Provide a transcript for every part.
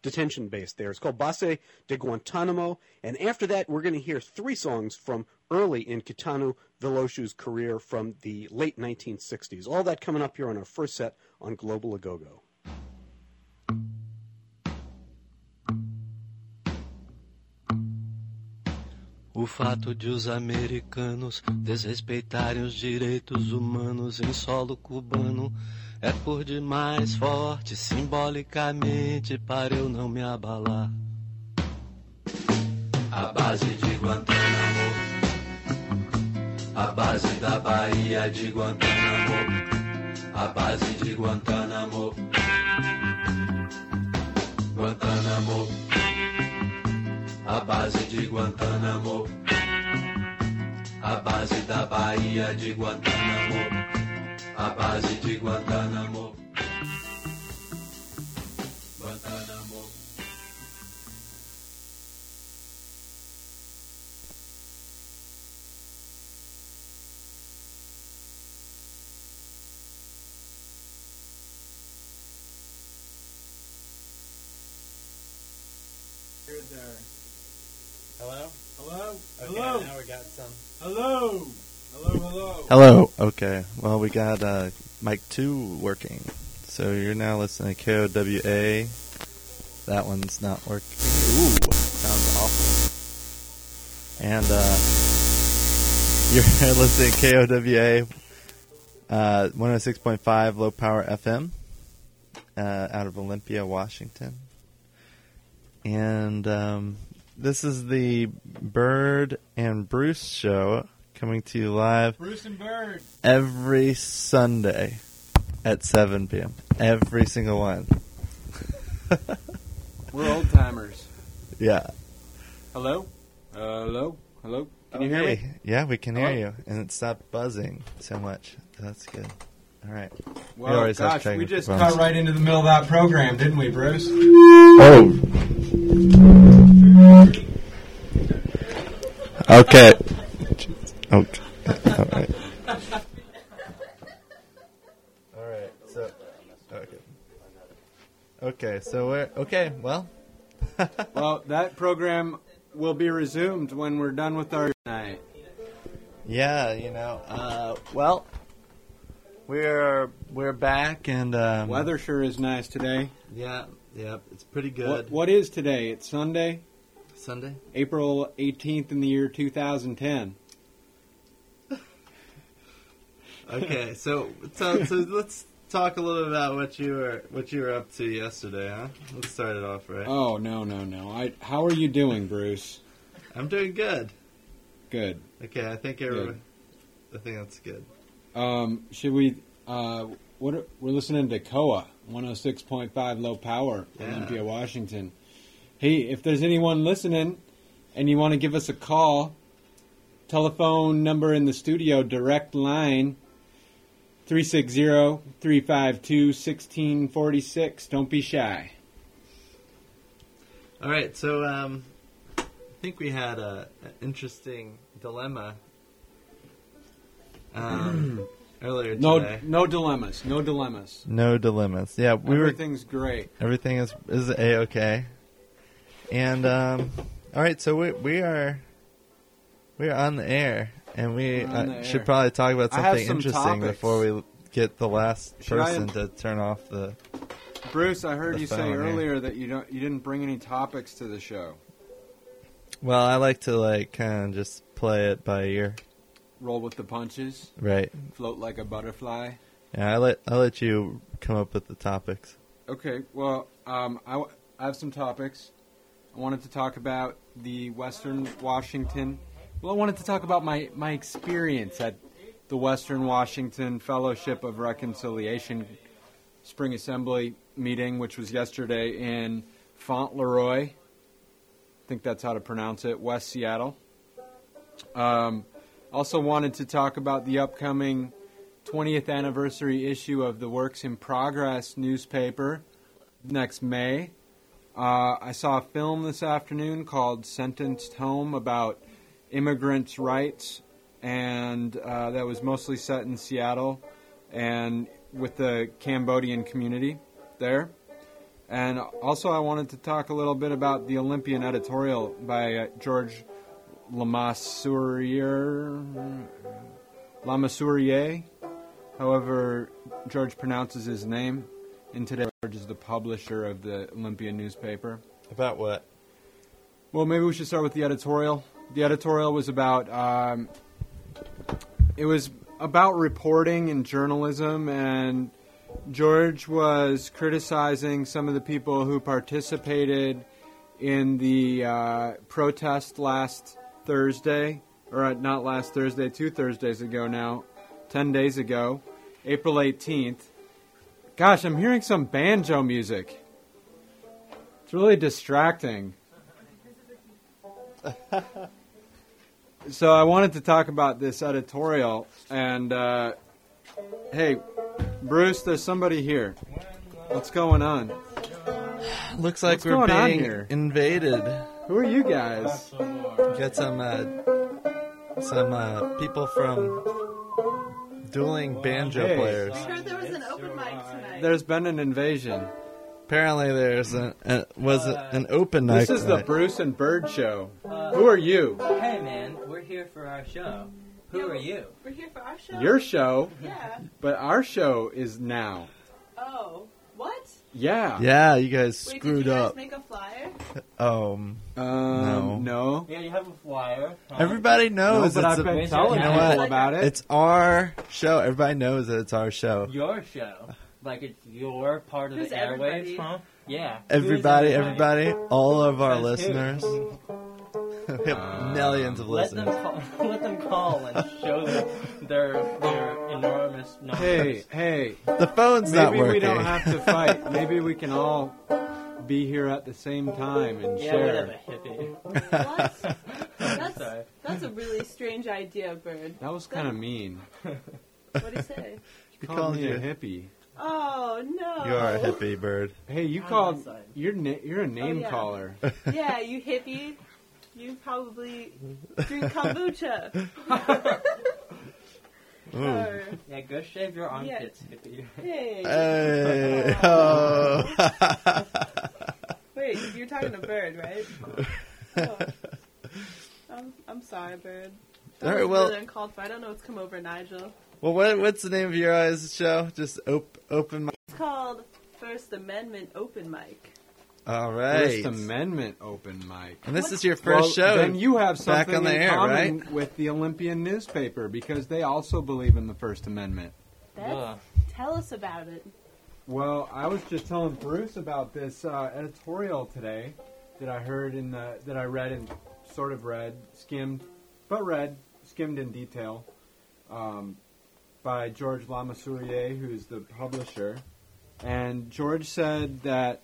detention base there. It's called Base de Guantanamo. And after that, we're going to hear 3 songs from early in Caetano Veloshu's career from the late 1960s. All that coming up here on our first set on Global Agogo. O fato de os americanos desrespeitarem os direitos humanos em solo cubano é por demais forte simbolicamente para eu não me abalar. A base de Guantánamo, a base da Bahia de Guantánamo, a base de Guantánamo, Guantánamo. A base de Guantánamo, a base da Bahia de Guantánamo, a base de Guantánamo, Guantánamo. Here's our... Hello? Hello? Okay, Hello? now we got some. Hello? Hello, hello. Hello. Okay. Well, we got mic 2 working. So you're now listening to KOWA. That one's not working. Ooh, sounds awful. And you're listening to KOWA 106.5 low power FM out of Olympia, Washington. And this is the Bird and Bruce show coming to you live. Bruce and Bird. Every Sunday at 7 p.m. Every single one. We're old timers. Yeah. Hello? Hello? Hello? Can you hear me? Yeah, we can hear Hello? you. And it stopped buzzing so much. That's good. All right. Well, always have gosh, we just technical got right into the middle of that program, didn't we, Bruce? Oh. Okay. Okay. All right. All right. So. Okay. Okay. So we're okay. Well. Well, that program will be resumed when we're done with our night. Yeah. Well. We're back and Weather sure is nice today. Yeah. It's pretty good. What is today? It's Sunday, Sunday? April 18th in the year 2010. Okay, so let's talk a little about what you were up to yesterday, huh? Let's start it off right. Oh, no. How are you doing, Bruce? I'm doing good. Good. Okay, I think that's good. Should we? We're listening to KOA 106.5 low power, Olympia, Washington. Hey, if there's anyone listening and you want to give us a call, telephone number in the studio, direct line 360-352-1646. Don't be shy. All right, so I think we had an interesting dilemma earlier today. No dilemmas. No dilemmas. Yeah, Everything's great. Everything is A-okay. And all right, so we are on the air, and we should probably talk about something interesting topics. before we get the last person to turn off the. Bruce, I heard you say phone earlier that you didn't bring any topics to the show. Well, I like to kind of just play it by ear. Roll with the punches. Right. Float like a butterfly. Yeah, I'll let you come up with the topics. Okay. Well, I have some topics. I wanted to talk about the Western Washington. Well, I wanted to talk about my experience at the Western Washington Fellowship of Reconciliation Spring Assembly meeting, which was yesterday in Fauntleroy. I think that's how to pronounce it, West Seattle. Also wanted to talk about the upcoming 20th anniversary issue of the Works in Progress newspaper next May. I saw a film this afternoon called Sentenced Home about immigrants' rights, and that was mostly set in Seattle and with the Cambodian community there. And also I wanted to talk a little bit about the Olympian editorial by George Lamassurier, however George pronounces his name. And today George is the publisher of the Olympian newspaper. About what? Well, maybe we should start with the editorial. The editorial was about reporting and journalism, and George was criticizing some of the people who participated in the protest last Thursday, or not last Thursday, 2 Thursdays ago now, 10 days ago, April 18th. Gosh, I'm hearing some banjo music. It's really distracting. So I wanted to talk about this editorial, and hey, Bruce, there's somebody here. What's going on? Looks like What's we're going on being here? invaded. Who are you guys? Got some people from dueling banjo Hey. players. I heard there was an open mic tonight. There's been an invasion. Apparently, there's an open night. This is the tonight. Bruce and Bird show. Who are you? Hey man, we're here for our show. Who are you? We're here for our show? Your show, Yeah. but our show is now. Oh. What? Yeah. Yeah, you guys Wait, screwed did you guys up. make a flyer? No. Yeah, you have a flyer. Everybody No, knows but it's I've been You telling know people what? about it. It's our show. Everybody knows that it's our show. Your show. Like it's your part of Who's the airwaves, everybody? huh? Yeah. Everybody, Who's everybody, all of our Says who? listeners. We have millions of Let them listeners. let them call and show their enormous numbers. Hey, The phone's not maybe working. we don't have to fight. Maybe we can all be here at the same time and Yeah, share. whatever, hippie. What? Sorry. That's a really strange idea, Bird. That was kind of mean. What do you say? You called called me you- a hippie. Oh, no. You are a hippie bird. Hey, you On called. my side. You're a name yeah. caller. Yeah, you hippie. You probably drink kombucha. Ooh. Or, Yeah, go shave your armpits, hippie. hey. Hey. Oh. Wait, you're talking to Bird, right? Oh. I'm sorry, Bird. That All right, was well- really uncalled for. I don't know what's come over Nigel. Well, what's the name of your guys' show? Just open mic. It's called First Amendment Open Mic. All right. First Amendment open mic. And this is your first show. Then you have back something on the in air, common right? with the Olympian newspaper because they also believe in the First Amendment. Ugh. Tell us about it. Well, I was just telling Bruce about this editorial today that I heard that I read and sort of skimmed in detail, by George Lamassurier, who's the publisher, and George said that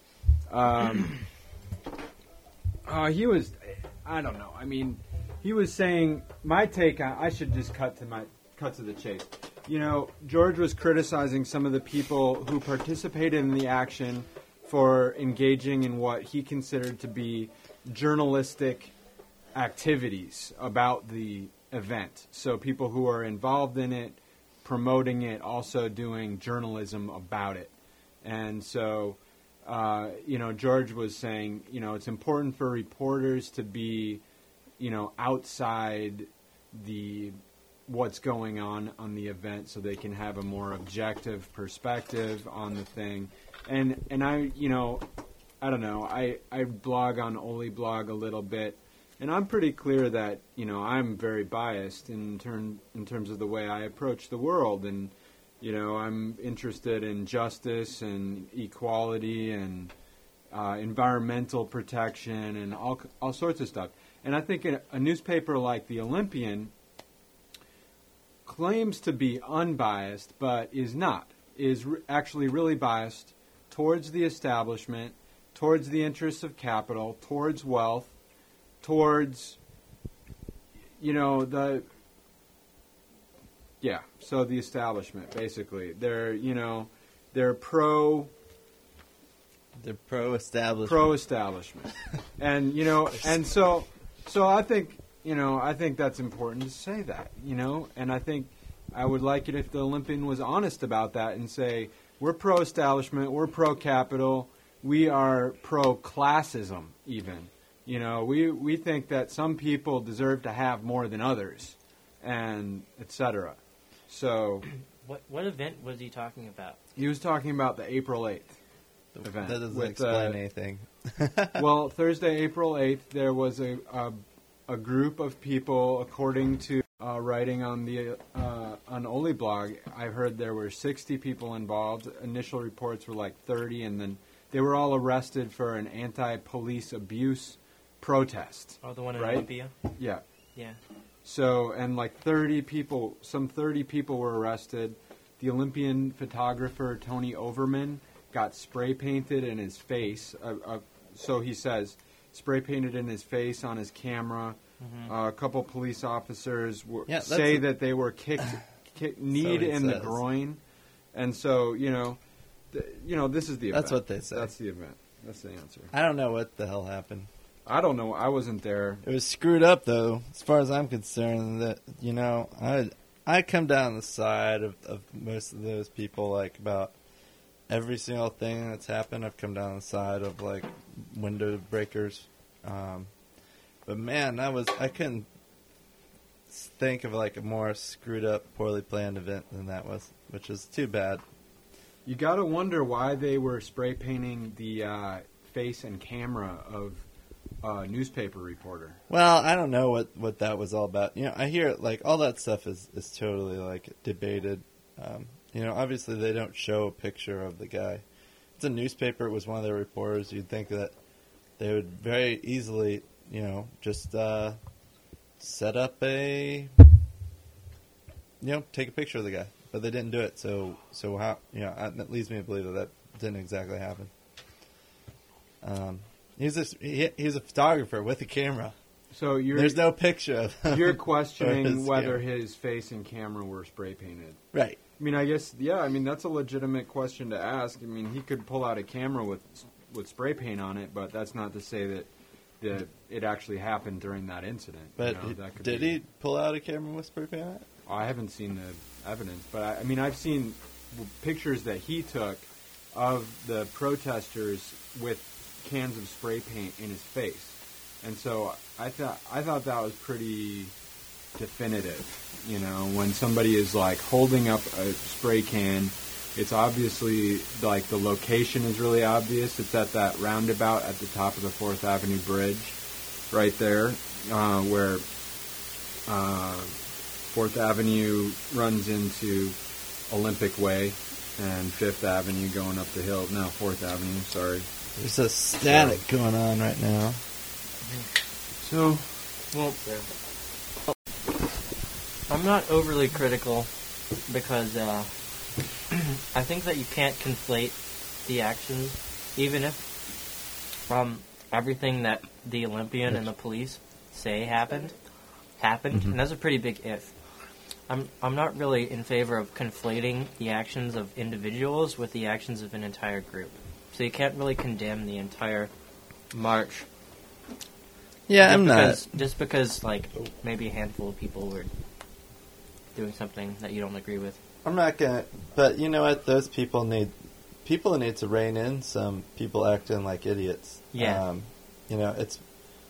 he was, I don't know. I mean, he was saying my take on. I should just cut to the chase. You know, George was criticizing some of the people who participated in the action for engaging in what he considered to be journalistic activities about the event. So people who are involved in it, promoting it, also doing journalism about it. And so, George was saying, it's important for reporters to be, outside what's going on the event so they can have a more objective perspective on the thing. And I, I don't know, I blog on Oliblog a little bit, and I'm pretty clear that, I'm very biased in terms of the way I approach the world, and, I'm interested in justice and equality and environmental protection and all sorts of stuff. And I think a newspaper like the Olympian claims to be unbiased, but is not, is actually really biased towards the establishment, towards the interests of capital, towards wealth, towards, so the establishment, basically. They're pro-establishment. And, and so I think, I think that's important to say that, and I think I would like it if the Olympian was honest about that and say, we're pro-establishment, we're pro-capital, we are pro-classism even. You know, we think that some people deserve to have more than others, and etc. So What event was he talking about? he was talking about the April 8th event. That doesn't with, explain anything. Well, Thursday, April 8th, there was a group of people, according to writing on the on Oli blog. I heard there were 60 people involved. Initial reports were like 30, and then they were all arrested for an anti-police abuse protest. Oh, the one in Right? Olympia? Yeah. Yeah. So, and like 30 people, some 30 people were arrested. The Olympian photographer Tony Overman got spray painted in his face. So he says, spray painted in his face, on his camera. A couple police officers say that they were kicked kneed in the groin. And so, this is the event. That's what they say. That's the event. That's the answer. I don't know what the hell happened. I don't know. I wasn't there. It was screwed up, though, as far as I'm concerned. That I come down the side of most of those people, like about every single thing that's happened. I've come down the side of like window breakers. But man, I couldn't think of like a more screwed up, poorly planned event than that was, which is too bad. You got to wonder why they were spray painting the face and camera of a newspaper reporter. Well, I don't know what that was all about. I hear like all that stuff is totally like debated. Obviously they don't show a picture of the guy. It's a newspaper. It was one of their reporters. You'd think that they would very easily, just set up take a picture of the guy. But they didn't do it. So how? That leads me to believe that didn't exactly happen. He's a photographer with a camera. So there's no picture of him. You're questioning whether camera. his face and camera were spray painted. Right. I mean, I guess, yeah, that's a legitimate question to ask. I mean, he could pull out a camera with spray paint on it, but that's not to say that it actually happened during that incident. But did he pull out a camera with spray paint on it? I haven't seen the evidence, but I've seen pictures that he took of the protesters with cans of spray paint in his face, and so I thought that was pretty definitive. When somebody is like holding up a spray can, it's obviously like the location is really obvious. It's at that roundabout at the top of the 4th Avenue Bridge, right there, where 4th Avenue runs into Olympic Way and 5th Avenue going up the hill. No, 4th Avenue, sorry. There's a static going on right now. So, well, I'm not overly critical because I think that you can't conflate the actions, even if everything that the Olympian and the police say happened, and that's a pretty big if. I'm not really in favor of conflating the actions of individuals with the actions of an entire group. So you can't really condemn the entire march. Yeah, I'm not. Just because, like, maybe a handful of people were doing something that you don't agree with. I'm not gonna. But you know what? Those people need to rein in some people acting like idiots. Yeah. It's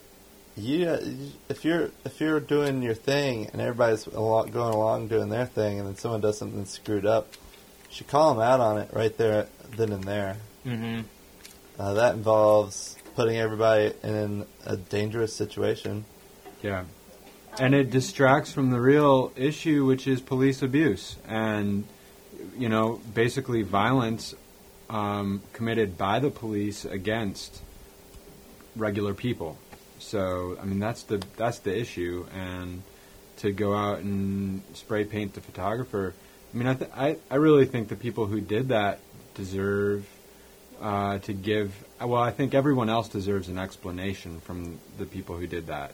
if you're doing your thing and everybody's going along doing their thing, and then someone does something screwed up, you should call them out on it right there, then and there. Mm-hmm. That involves putting everybody in a dangerous situation. yeah. And it distracts from the real issue, which is police abuse and, basically violence committed by the police against regular people. So, that's the issue. And to go out and spray paint the photographer, I really think the people who did that deserve to give. Well, I think everyone else deserves an explanation from the people who did that.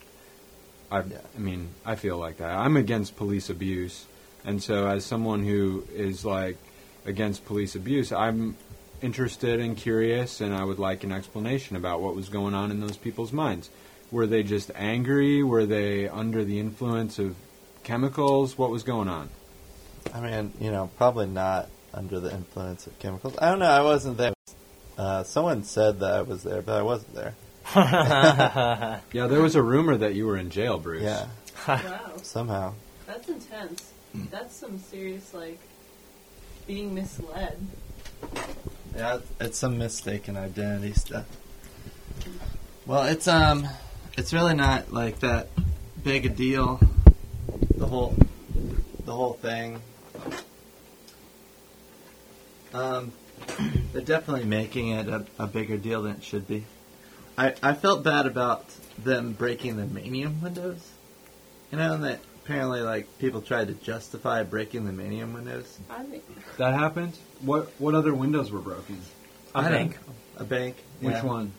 I feel like that. I'm against police abuse, and so as someone who is like against police abuse, I'm interested and curious, and I would like an explanation about what was going on in those people's minds. Were they just angry? Were they under the influence of chemicals? What was going on? Probably not under the influence of chemicals. I don't know. I wasn't there. Someone said that I was there, but I wasn't there. Yeah, there was a rumor that you were in jail, Bruce. Yeah, Wow, somehow. that's intense. That's some serious, like, being misled. Yeah, it's some mistaken identity stuff. Well, it's really not like that big a deal. The whole thing. They're definitely making it a bigger deal than it should be. I felt bad about them breaking the Manium windows. You know, and that apparently, like, people tried to justify breaking the Manium windows. I think That happened? What other windows were broken? A I don't bank. know. A bank. Which yeah. one?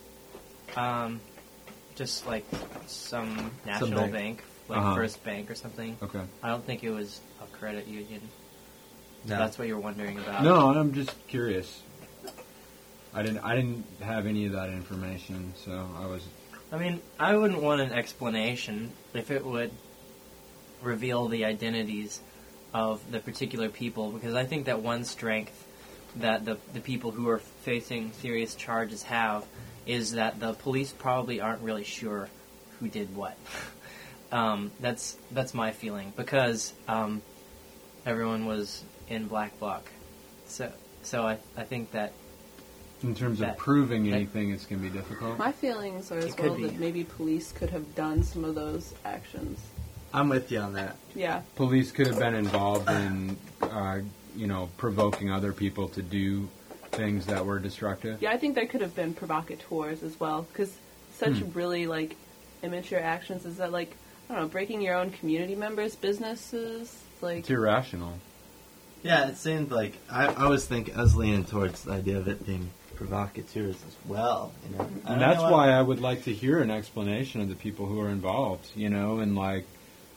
Just like some national bank. bank, like Uh-huh. First Bank or something. Okay. I don't think it was a credit union. No. That's what you're wondering about. No, I'm just curious. I didn't have any of that information, so I was. I mean, I wouldn't want an explanation if it would reveal the identities of the particular people, because I think that one strength that the people who are facing serious charges have is that the police probably aren't really sure who did what. That's my feeling, because everyone was in black bloc. So I think that In terms of That- proving that- anything, it's going to be difficult. my feelings are as It could well be. that maybe police could have done some of those actions. I'm with you on that. Yeah, Police could have been involved in, provoking other people to do things that were destructive. yeah, I think there could have been provocateurs as well, because such Hmm. really like immature actions is that like I don't know, breaking your own community members' businesses, like It's irrational. Yeah, it seemed like I was leaning towards the idea of it being provocateurs as well. You know, I And don't that's know what- why I would like to hear an explanation of the people who are involved, and like,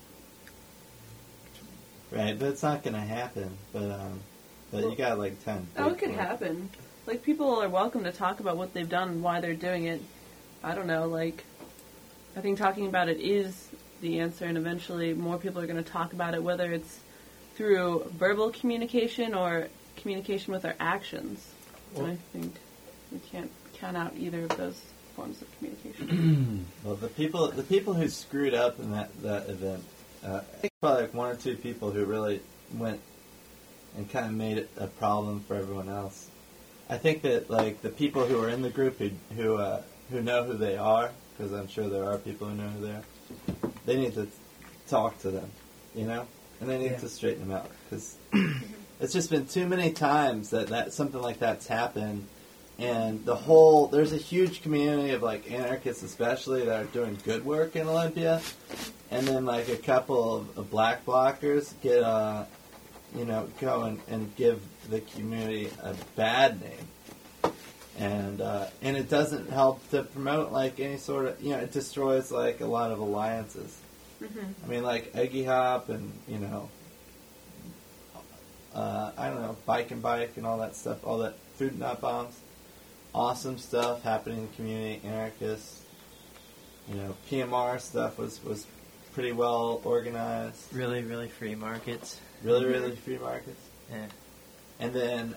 Right, but it's not going to happen. But you got like 10. oh, it could happen. Like people are welcome to talk about what they've done and why they're doing it. I don't know, like I think talking about it is the answer, and eventually more people are going to talk about it, whether it's through verbal communication or communication with our actions. And I think we can't count out either of those forms of communication. Well, the people who screwed up in that event, I think probably like one or two people who really went and kind of made it a problem for everyone else. I think that like the people who are in the group who know who they are, because I'm sure there are people who know who they are. They need to talk to them, and they need to straighten them out, because it's just been too many times that something like that's happened. And there's a huge community of like anarchists, especially, that are doing good work in Olympia, and then like a couple of black blockers get go and give the community a bad name, and it doesn't help to promote like any sort of it destroys like a lot of alliances. I mean, like Eggy Hop and I don't know, Bike and all that stuff, all that Food Not Bombs. Awesome stuff happening in the community, anarchists. PMR stuff was pretty well organized. really, really free markets. Really free markets. Yeah. And then,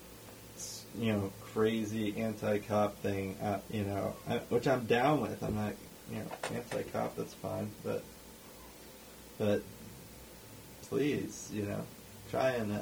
crazy anti-cop thing, which I'm down with. I'm not, anti-cop, that's fine. But please, try and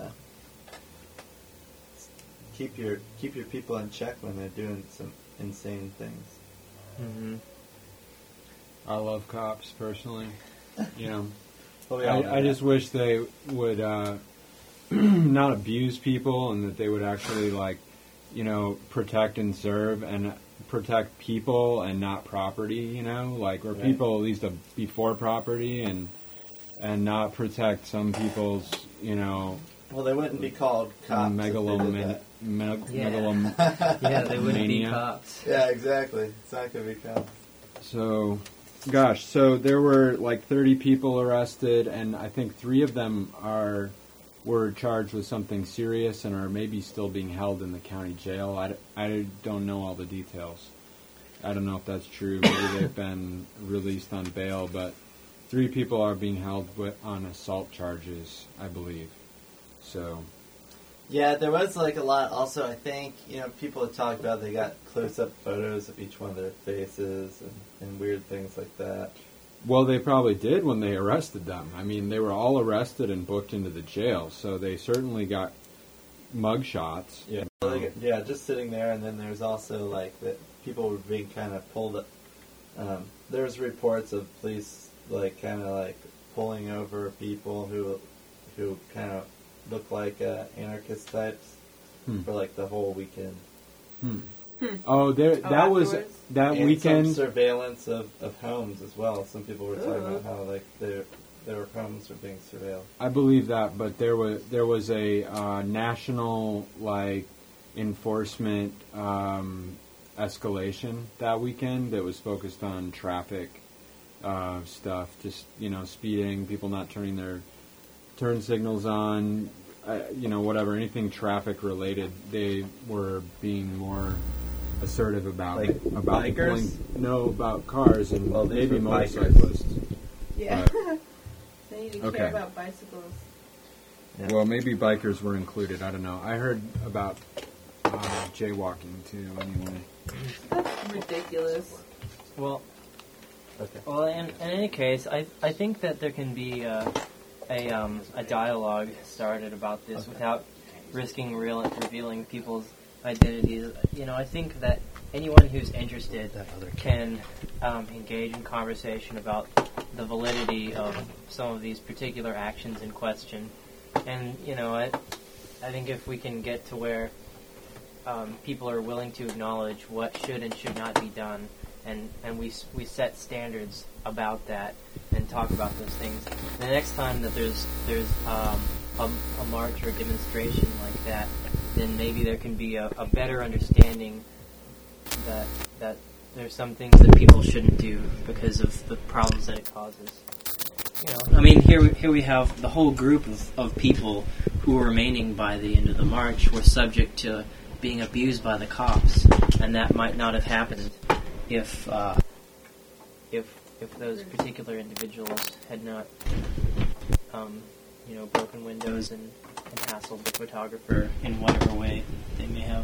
keep your people in check when they're doing some insane things. Mm-hmm. I love cops personally. Well, we all know I that. just wish they would not abuse people, and that they would actually protect and serve and protect people and not property. Where Right. people at least be for property and not protect some people's Well, they wouldn't be called cops. if they did that. Yeah, they wouldn't be Mania. cops. Yeah, exactly. It's not going to be cops. So there were like 30 people arrested, and I think 3 of them were charged with something serious and are maybe still being held in the county jail. I don't know all the details. I don't know if that's true. Maybe they've been released on bail, but 3 people are being held on assault charges, I believe. So Yeah, there was like a lot. Also, I think people have talked about they got close-up photos of each one of their faces and weird things like that. Well, they probably did when they arrested them. I mean, they were all arrested and booked into the jail, so they certainly got mug shots. Yeah, yeah, just sitting there, and then there's also like that people were being kind of pulled up. There's reports of police like kind of like pulling over people who kind of look like anarchist types for like the whole weekend. Oh, that was afterwards? that And weekend. some surveillance of homes as well. Some people were talking about how like their homes were being surveilled. I believe that, but there was a national like enforcement escalation that weekend that was focused on traffic stuff, just speeding, people not turning their turn signals on, whatever, anything traffic related. They were being more assertive about Like about bikers? about cars and Well, these maybe were bikers. motorcyclists. Yeah. But- They need to Okay. care about bicycles. Yeah. Well, maybe bikers were included. I don't know. I heard about jaywalking too. Anyway, That's ridiculous. Well, Okay. well, in any case, I think that there can be a dialogue started about this without risking revealing people's identities. I think that anyone who's interested can engage in conversation about the validity of some of these particular actions in question. And, I think if we can get to where people are willing to acknowledge what should and should not be done, and we set standards about that and talk about those things, the next time that there's a march or a demonstration like that, then maybe there can be a better understanding that there's some things that people shouldn't do because of the problems that it causes. I mean, here we have the whole group of people who were remaining by the end of the march were subject to being abused by the cops, and that might not have happened if those particular individuals had not, broken windows and hassled the photographer in whatever way they may have.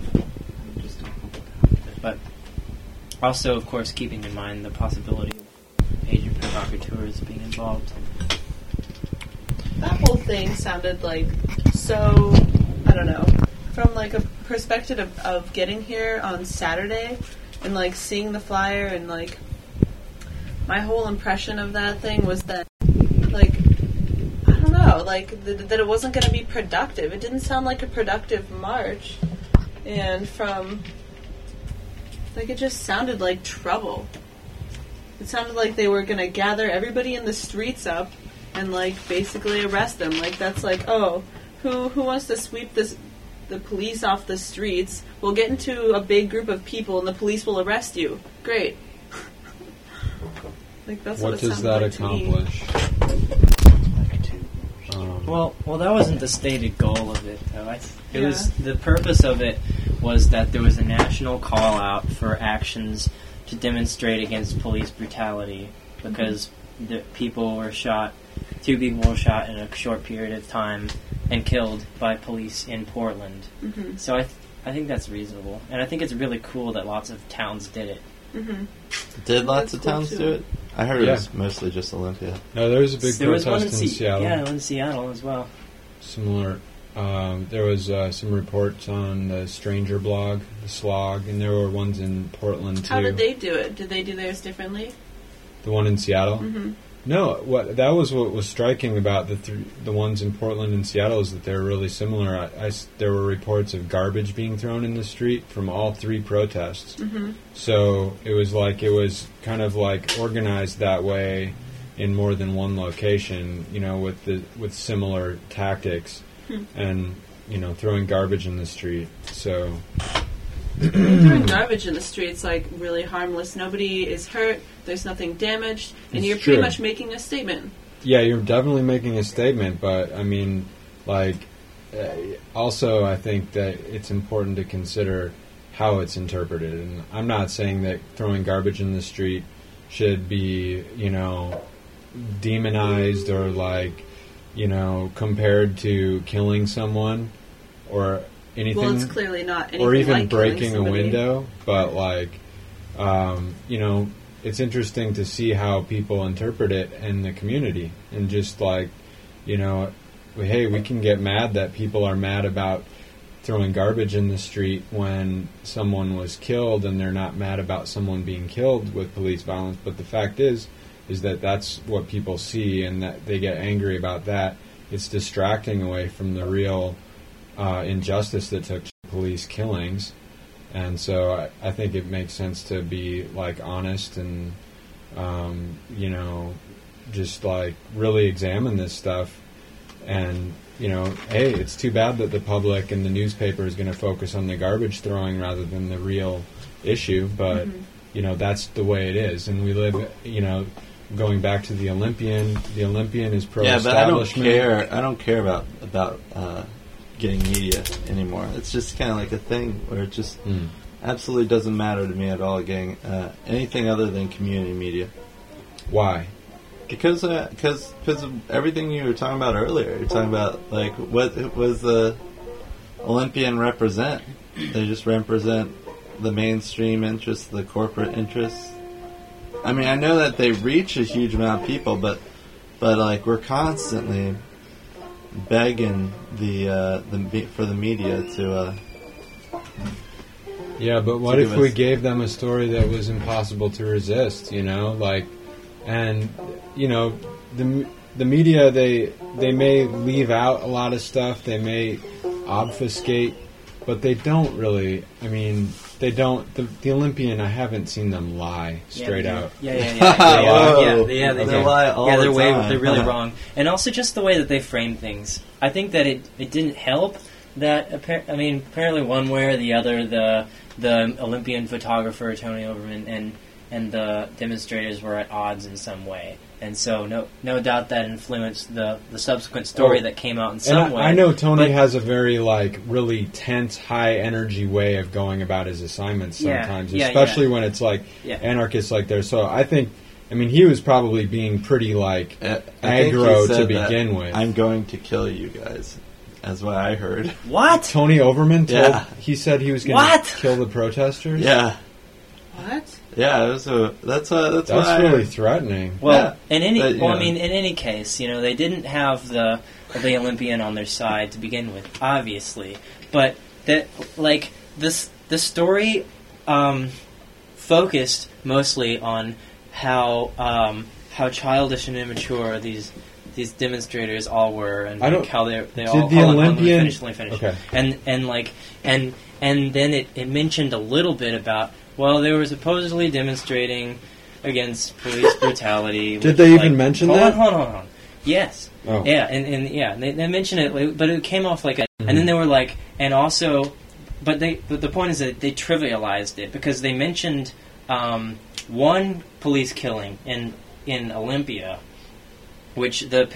But also, of course, keeping in mind the possibility of agent provocateurs being involved. That whole thing sounded like so, I don't know, from like a perspective of getting here on Saturday and like seeing the flyer and like my whole impression of that thing was that like, I don't know, like that it wasn't going to be productive. It didn't sound like a productive march, and from like it just sounded like trouble. It sounded like they were going to gather everybody in the streets up and like basically arrest them. Like that's like, oh, who wants to sweep the police off the streets? We'll get into a big group of people and the police will arrest you. Great. Like that's what what it does sounded that like to me. accomplish? Well, that wasn't the stated goal of it, though. It Yeah. was the purpose of it was that there was a national call out for actions to demonstrate against police brutality because the people were shot. 2 people were shot in a short period of time and killed by police in Portland. Mm-hmm. So I think that's reasonable, and I think it's really cool that lots of towns did it. Mm-hmm. Did lots That's of cool, towns too. do it? I heard it Yeah. was mostly just Olympia. No, there was a big There was one protest in in Seattle. Yeah, one in Seattle as well. Similar. There was some reports on the Stranger blog, the Slog, and there were ones in Portland too. How did they do it? Did they do theirs differently? The one in Seattle? Mm-hmm. No, that was what was striking about the ones in Portland and Seattle is that they were really similar. There were reports of garbage being thrown in the street from all 3 protests. Mm-hmm. So it was kind of like organized that way in more than one location, with similar tactics and throwing garbage in the street. So Throwing garbage in the streets like really harmless. Nobody is hurt. There's nothing damaged, and It's you're pretty true. much making a statement. yeah, you're definitely making a statement, but I mean, also I think that it's important to consider how it's interpreted. And I'm not saying that throwing garbage in the street should be, demonized or compared to killing someone. or anything. Well, it's clearly not anything or even like killing breaking a somebody. window, but like, you know, it's interesting to see how people interpret it in the community, and just like, you know, hey, we can get mad that people are mad about throwing garbage in the street when someone was killed, and they're not mad about someone being killed with police violence, but the fact is that that's what people see, and that they get angry about that. It's distracting away from the real injustice that took police killings. And so I think it makes sense to be like honest and you know, just like really examine this stuff. And you know, hey, it's too bad that the public and the newspaper is going to focus on the garbage throwing rather than the real issue, but you know, that's the way it is. And we live, you know, going back to the Olympian is pro-establishment. Yeah, but I don't care about getting media anymore. It's just kind of like a thing where it just absolutely doesn't matter to me at all getting anything other than community media. Why? Because of everything you were talking about earlier. You're talking about like what was the Olympian represent? They just represent the mainstream interests, the corporate interests. I mean, I know that they reach a huge amount of people, but like we're constantly begging for the media to. Yeah, but what if we gave them a story that was impossible to resist? You know, like, and you know, the media they may leave out a lot of stuff. They may obfuscate, but they don't really. I mean, they don't. The Olympian, I haven't seen them lie straight out. Yeah, they They lie all the time. They're really wrong. And also just the way that they frame things. I think that it didn't help that. Apparently one way or the other, the Olympian photographer Tony Overman and the demonstrators were at odds in some way. And so no doubt that influenced the subsequent story that came out in some way. I know Tony has a very like really tense, high energy way of going about his assignments sometimes, especially when it's like anarchists like there. So I think, I mean, he was probably being pretty like aggro to begin with. I'm going to kill you guys. That's what I heard. What? Tony Overman he said he was going to kill the protesters? Yeah. What? Yeah, that's really threatening. Well, in any case, you know, they didn't have the Olympian on their side to begin with, obviously, but that like the story focused mostly on how childish and immature these demonstrators all were, and like how they all finished. Okay. And then it mentioned a little bit about, well, they were supposedly demonstrating against police brutality. Did they even mention that? Hold on. Yes. Oh. Yeah, and they mentioned it, but it came off like a... Mm-hmm. And then they were like... And also... But the point is that they trivialized it, because they mentioned one police killing in Olympia, which the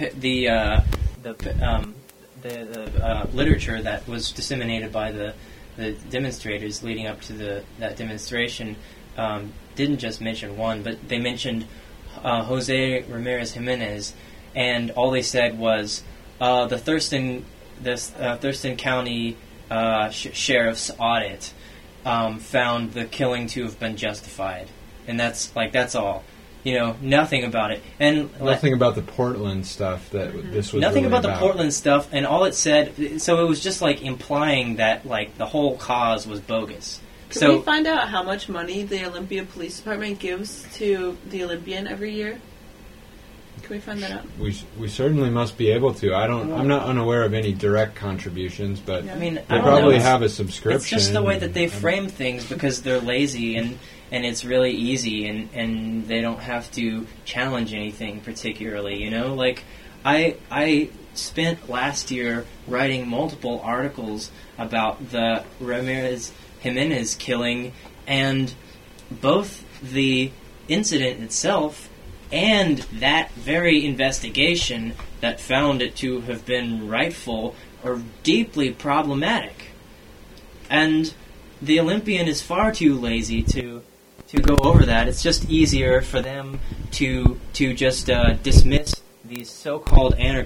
literature that was disseminated by the demonstrators leading up to that demonstration didn't just mention one, but they mentioned Jose Ramirez Jimenez, and all they said was the Thurston County Sheriff's audit found the killing to have been justified, and that's all. You know, nothing about it, and nothing about the Portland stuff that this was. Nothing really about the Portland stuff, and all it said. So it was just like implying that like the whole cause was bogus. Can we find out how much money the Olympia Police Department gives to the Olympian every year? Can we find that out? We certainly must be able to. I'm not unaware of any direct contributions, but I mean, they probably have a subscription. It's just the way that they frame things, because they're lazy and it's really easy, and they don't have to challenge anything particularly, you know? Like, I spent last year writing multiple articles about the Ramirez Jimenez killing, and both the incident itself and that very investigation that found it to have been rightful are deeply problematic. And the Olympian is far too lazy to go over that. It's just easier for them to just dismiss these so-called anarchists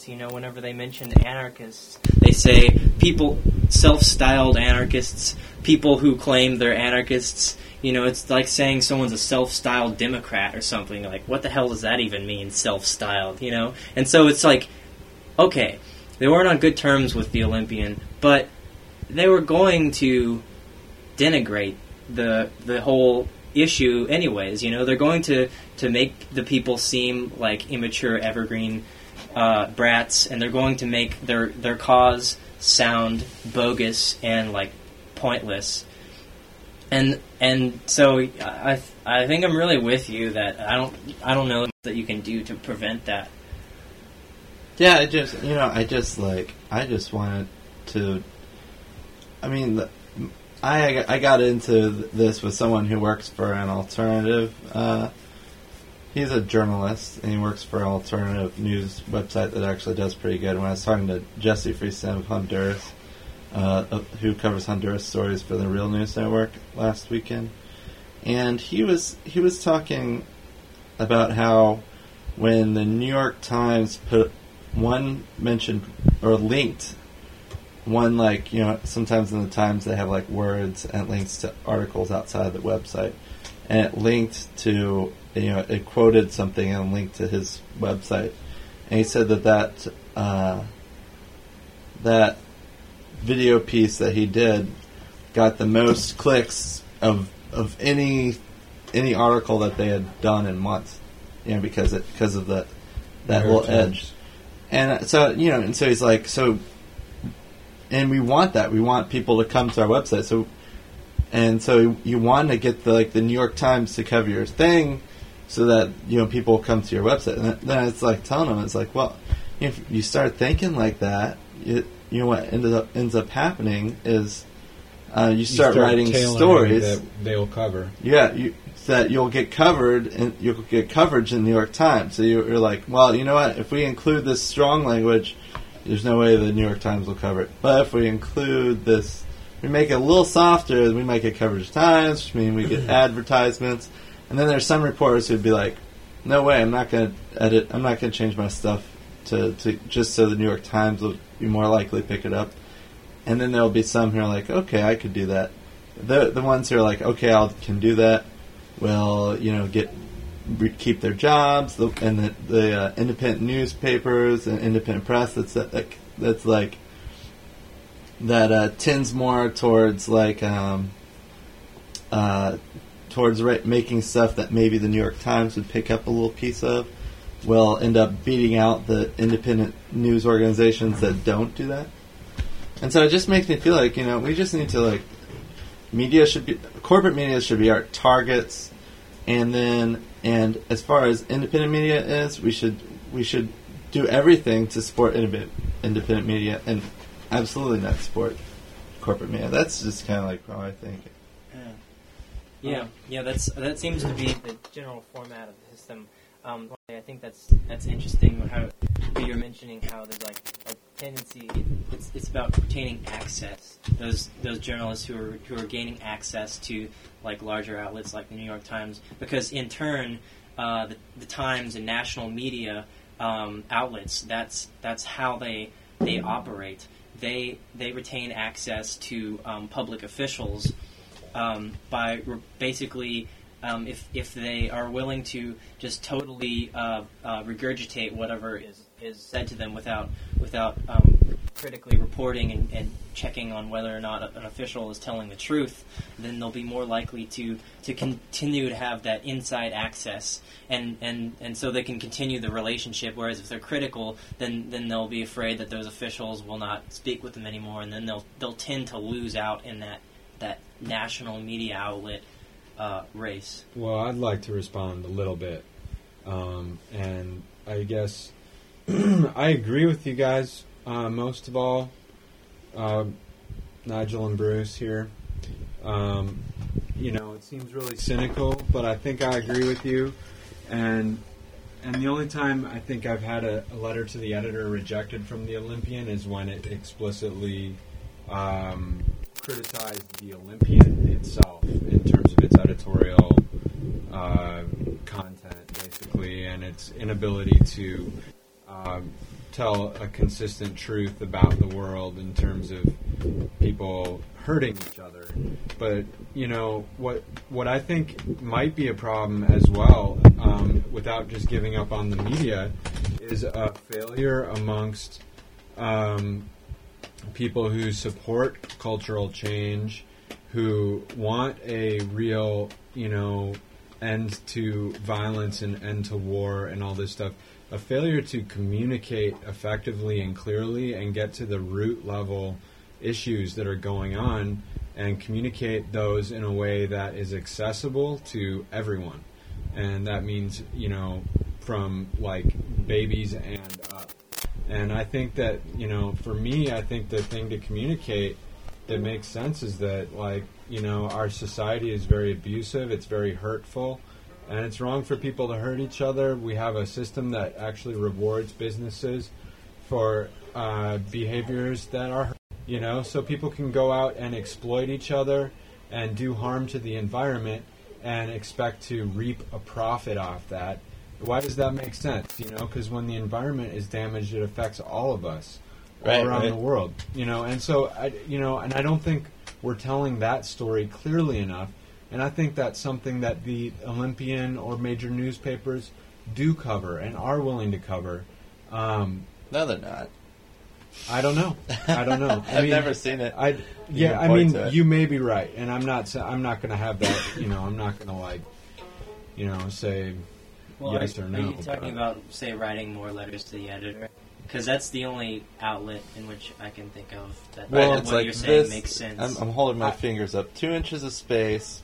anarchists. You know, whenever they mention anarchists, they say people, self-styled anarchists, people who claim they're anarchists. You know, it's like saying someone's a self-styled Democrat or something. Like, what the hell does that even mean, self-styled, you know? And so it's like, okay, they weren't on good terms with the Olympian, but they were going to denigrate the whole issue anyways. You know, they're going to make the people seem like immature evergreen brats, and they're going to make their cause sound bogus and like pointless. And so I think I'm really with you that I don't know that you can do to prevent that. Yeah, I just wanted to. I mean, I got into this with someone who works for an alternative. He's a journalist, and he works for an alternative news website that actually does pretty good. When I was talking to Jesse Friesen of Honduras, who covers Honduras stories for the Real News Network last weekend, and he was talking about how when the New York Times mentioned or linked one, like, you know, sometimes in the Times they have like words and links to articles outside the website, and it linked to, you know, it quoted something and linked to his website, and he said that video piece that he did got the most clicks of any article that they had done in months, you know, because of that little edge. And so, you know, and so he's like, and we want that. We want people to come to our website. So you want to get the New York Times to cover your thing, so that, you know, people come to your website. And then it's like telling them, it's like, well, if you start thinking like that, you know what ends up happening is you start writing stories that they'll cover. Yeah, that you'll get covered, and you'll get coverage in the New York Times. So you're like, well, you know what? If we include this strong language, there's no way the New York Times will cover it. But if we include this, we make it a little softer, we might get coverage of Times, which means we get advertisements. And then there's some reporters who'd be like, no way, I'm not going to edit, I'm not going to change my stuff to just so the New York Times will be more likely to pick it up. And then there'll be some who are like, okay, I could do that. The ones who are like, okay, I can do that, will, you know, keep their jobs, and the independent newspapers and independent press that's like that tends more towards like towards making stuff that maybe the New York Times would pick up a little piece of, will end up beating out the independent news organizations that don't do that. And so it just makes me feel like, you know, we just need to, like, corporate media should be our targets, and as far as independent media is, we should do everything to support independent media, and absolutely not support corporate media. That's just kind of like how I think. Yeah, that seems to be the general format of the system. I think that's interesting how you're mentioning how there's like a tendency. It's about retaining access. Those journalists who are gaining access to like larger outlets like the New York Times, because in turn the Times and national media outlets, that's how they operate. They retain access to public officials by basically. If they are willing to just totally regurgitate whatever is said to them without critically reporting and checking on whether or not an official is telling the truth, then they'll be more likely to continue to have that inside access, and so they can continue the relationship. Whereas if they're critical, then they'll be afraid that those officials will not speak with them anymore, and then they'll tend to lose out in that national media outlet race. Well, I'd like to respond a little bit, and I guess I agree with you guys most of all, Nigel and Bruce here. You know, it seems really cynical, but I think I agree with you, and the only time I think I've had a letter to the editor rejected from the Olympian is when it explicitly criticized the Olympian itself in terms of its editorial content, basically, and its inability to tell a consistent truth about the world in terms of people hurting each other. But what I think might be a problem as well, without just giving up on the media, is a failure amongst people who support cultural change, who want a real, end to violence and end to war and all this stuff. A failure to communicate effectively and clearly and get to the root level issues that are going on and communicate those in a way that is accessible to everyone. And that means, from like babies and up. And I think that, for me, I think the thing to communicate that makes sense is that, our society is very abusive, it's very hurtful, and it's wrong for people to hurt each other. We have a system that actually rewards businesses for behaviors that are hurtful, so people can go out and exploit each other and do harm to the environment and expect to reap a profit off that. Why does that make sense? Because when the environment is damaged, it affects all of us all around the world. And so, and I don't think we're telling that story clearly enough. And I think that's something that the Olympian or major newspapers do cover and are willing to cover. No, they're not. I don't know. I've never seen it. You may be right, and I'm not going to have that. I'm not going to say yes or no. Are you talking about, say, writing more letters to the editor? Because that's the only outlet in which I can think of that what you're saying makes sense. I'm holding my fingers up. 2 inches of space,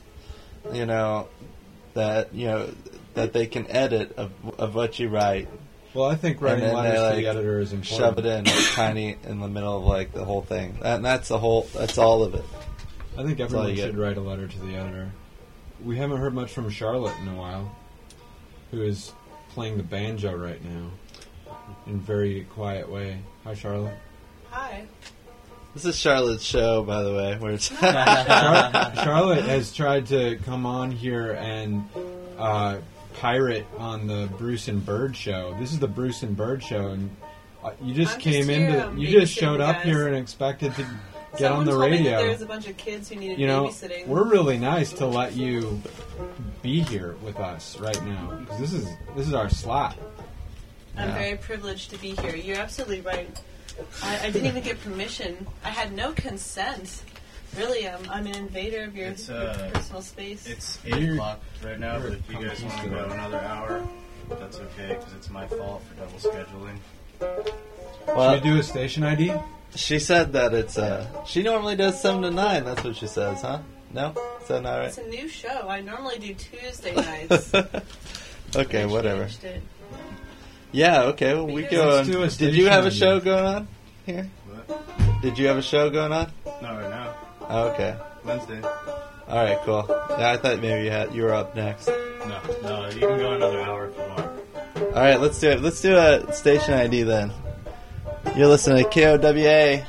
that they can edit of what you write. Well, I think writing letters to the editor is important. Shove it in tiny in the middle of the whole thing. And that's all of it. I think everyone should write a letter to the editor. We haven't heard much from Charlotte in a while, who is playing the banjo right now in a very quiet way. Hi, Charlotte. Hi. This is Charlotte's show, by the way. Where Charlotte has tried to come on here and pirate on the Bruce and Bird show. This is the Bruce and Bird show, and you just showed up here and expected to get on the radio. Someone told me that there was a bunch of kids who needed babysitting. We're really nice to let you be here with us right now, because this is our slot. I'm very privileged to be here. You're absolutely right. I didn't even get permission. I had no consent. Really, I'm an invader of your personal space. It's 8 o'clock right now, but if you guys want to go another hour, that's okay, because it's my fault for double scheduling. Well, should we do a station ID? She said that it's she normally does 7 to 9. That's what she says, huh? No? Is that not right? It's a new show. I normally do Tuesday nights. Okay, whatever. Yeah, okay. Well, we go on. Did you have a show going on here? What? Did you have a show going on? Not right now. Oh, okay. Wednesday. All right, cool. Yeah, I thought maybe you were up next. No, you can go another hour if you want. All right, let's do it. Let's do a station ID then. You're listening to KOWA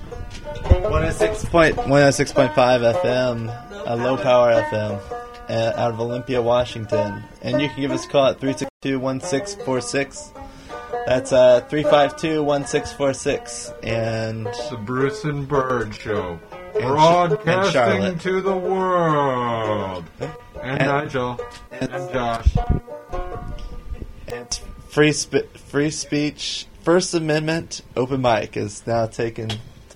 106.5 FM, a low power FM, out of Olympia, Washington. And you can give us a call at 362-1646. That's 352-1646. And the Bruce and Bird Show. Broadcasting to the world. And Nigel. And Josh. And free speech. First Amendment open mic is now taken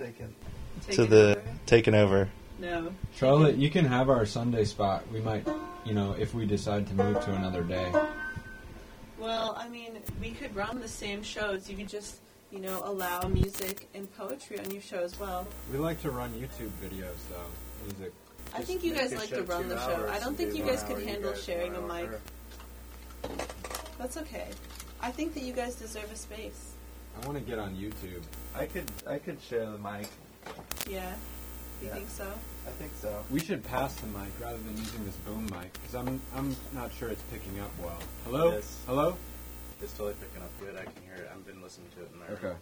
over. No. Charlotte, you can have our Sunday spot. We might, if we decide to move to another day. Well, I mean, we could run the same shows. You could just, allow music and poetry on your show as well. We like to run YouTube videos, though. Music. I think you guys like to run the show. I don't think you guys could handle sharing a mic. That's okay. I think that you guys deserve a space. I want to get on YouTube. I could share the mic. Yeah? You think so? I think so. We should pass the mic rather than using this boom mic, because I'm not sure it's picking up well. Hello? Yes. Hello? It's totally picking up good. I can hear it. I've been listening to it in my room. Okay.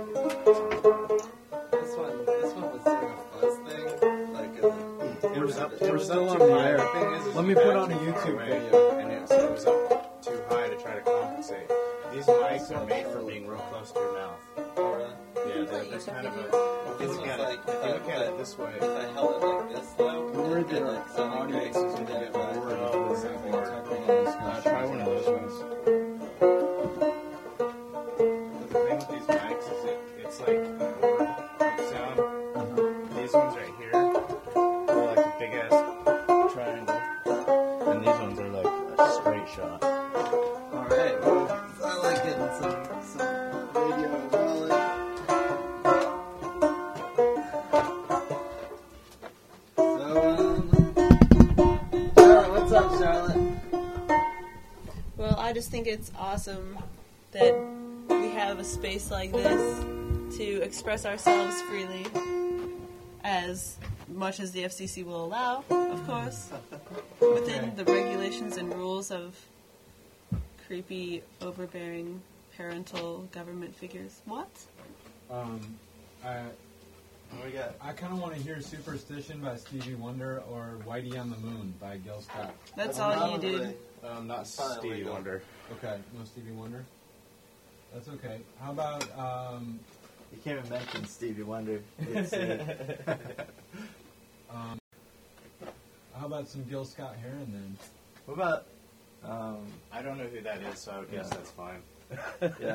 This one was doing a fuzz thing. It was still on the air. Let me put on a YouTube video. And it was up too high to try to compensate. These mics are made for being real close to your mouth. They're kind of This if you was look at like, it, if you look at it this way, If I held it like this, though, Where and the like something audience great is to gonna that get vibe. bored Oh, of this this is having bored. technical discussion. try one of those ones. The thing with these mics is it's like a board of sound. These ones right here are like a big ass triangle, and these ones are like a straight shot. Alright, well, I like getting some radio rolling. Charlotte, what's up, Charlotte? Well, I just think it's awesome that we have a space like this to express ourselves freely, as much as the FCC will allow, of course, within the regulations and rules of creepy, overbearing, parental government figures. What? I kind of want to hear Superstition by Stevie Wonder or Whitey on the Moon by Gil Scott. That's all you did. Not Stevie Wonder. Okay, no Stevie Wonder? That's okay. How about, You can't even mention Stevie Wonder. how about some Gil Scott Heron then? What about, I don't know who that is, so I would guess that's fine. yeah.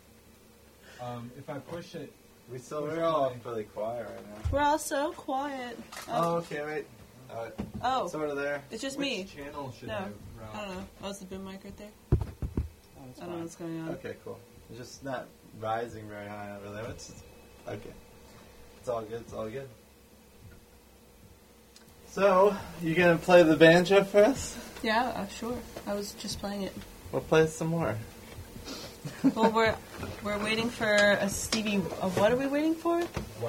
If I push it, We're all really quiet right now. We're all so quiet. Oh, okay, wait. Oh, Sort of there. it's just which me. channel should No, I I route? don't know. Oh, it's the boom mic right there. I don't know what's going on. Okay, cool. It's just not rising very high over there. It's just, okay. It's all good. It's all good. So, you gonna play the banjo for us? Yeah, sure. I was just playing it. We'll play some more. Well, we're waiting for a Stevie. What are we waiting for?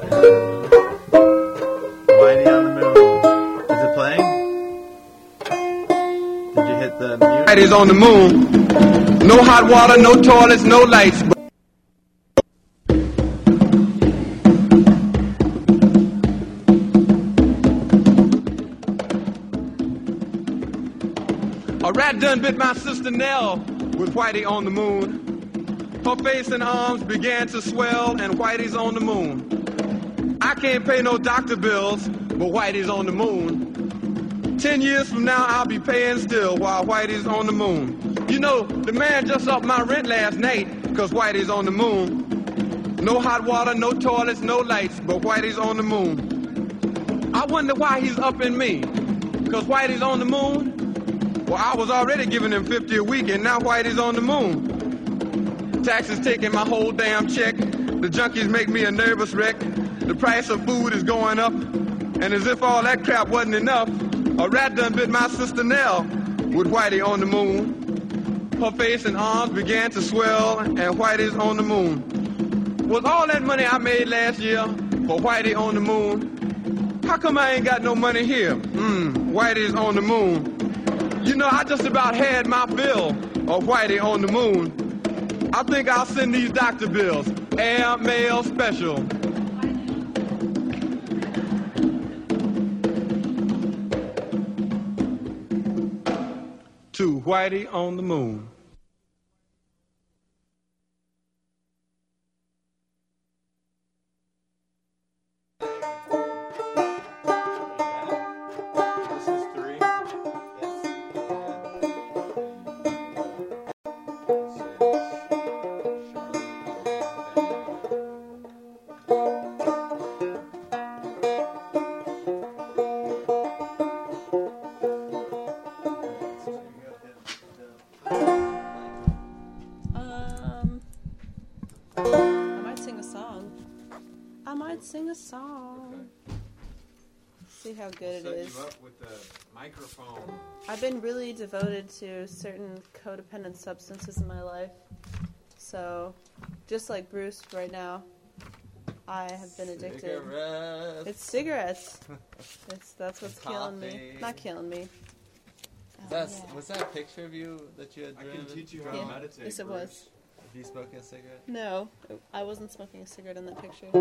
Whitey on the Moon. Is it playing? Did you hit the mute? Whitey's on the moon. No hot water, no toilets, no lights. A rat done bit my sister Nell with Whitey on the moon. Her face and arms began to swell, and Whitey's on the moon. I can't pay no doctor bills, but Whitey's on the moon. 10 years from now, I'll be paying still while Whitey's on the moon. You know, the man just upped my rent last night, cause Whitey's on the moon. No hot water, no toilets, no lights, but Whitey's on the moon. I wonder why he's upping me, cause Whitey's on the moon? Well, I was already giving him $50 a week, and now Whitey's on the moon. Taxes taking my whole damn check. The junkies make me a nervous wreck. The price of food is going up. And as if all that crap wasn't enough, a rat done bit my sister Nell with Whitey on the moon. Her face and arms began to swell, and Whitey's on the moon. Was all that money I made last year for Whitey on the moon? How come I ain't got no money here? Whitey's on the moon. You know, I just about had my fill of Whitey on the moon. I think I'll send these doctor bills, air mail special. To Whitey on the moon. This is 3. I might sing a song. See how good it Set is. you up with the microphone. I've been really devoted to certain codependent substances in my life. So, just like Bruce right now, I have been addicted. Cigarettes. It's cigarettes. That's what's killing me. Coffee. Not killing me. Was that a picture of you that you had I driven? can teach you how Yeah. to meditate. Yes, it Bruce. was. Have you smoking a cigarette? No, I wasn't smoking a cigarette in that picture.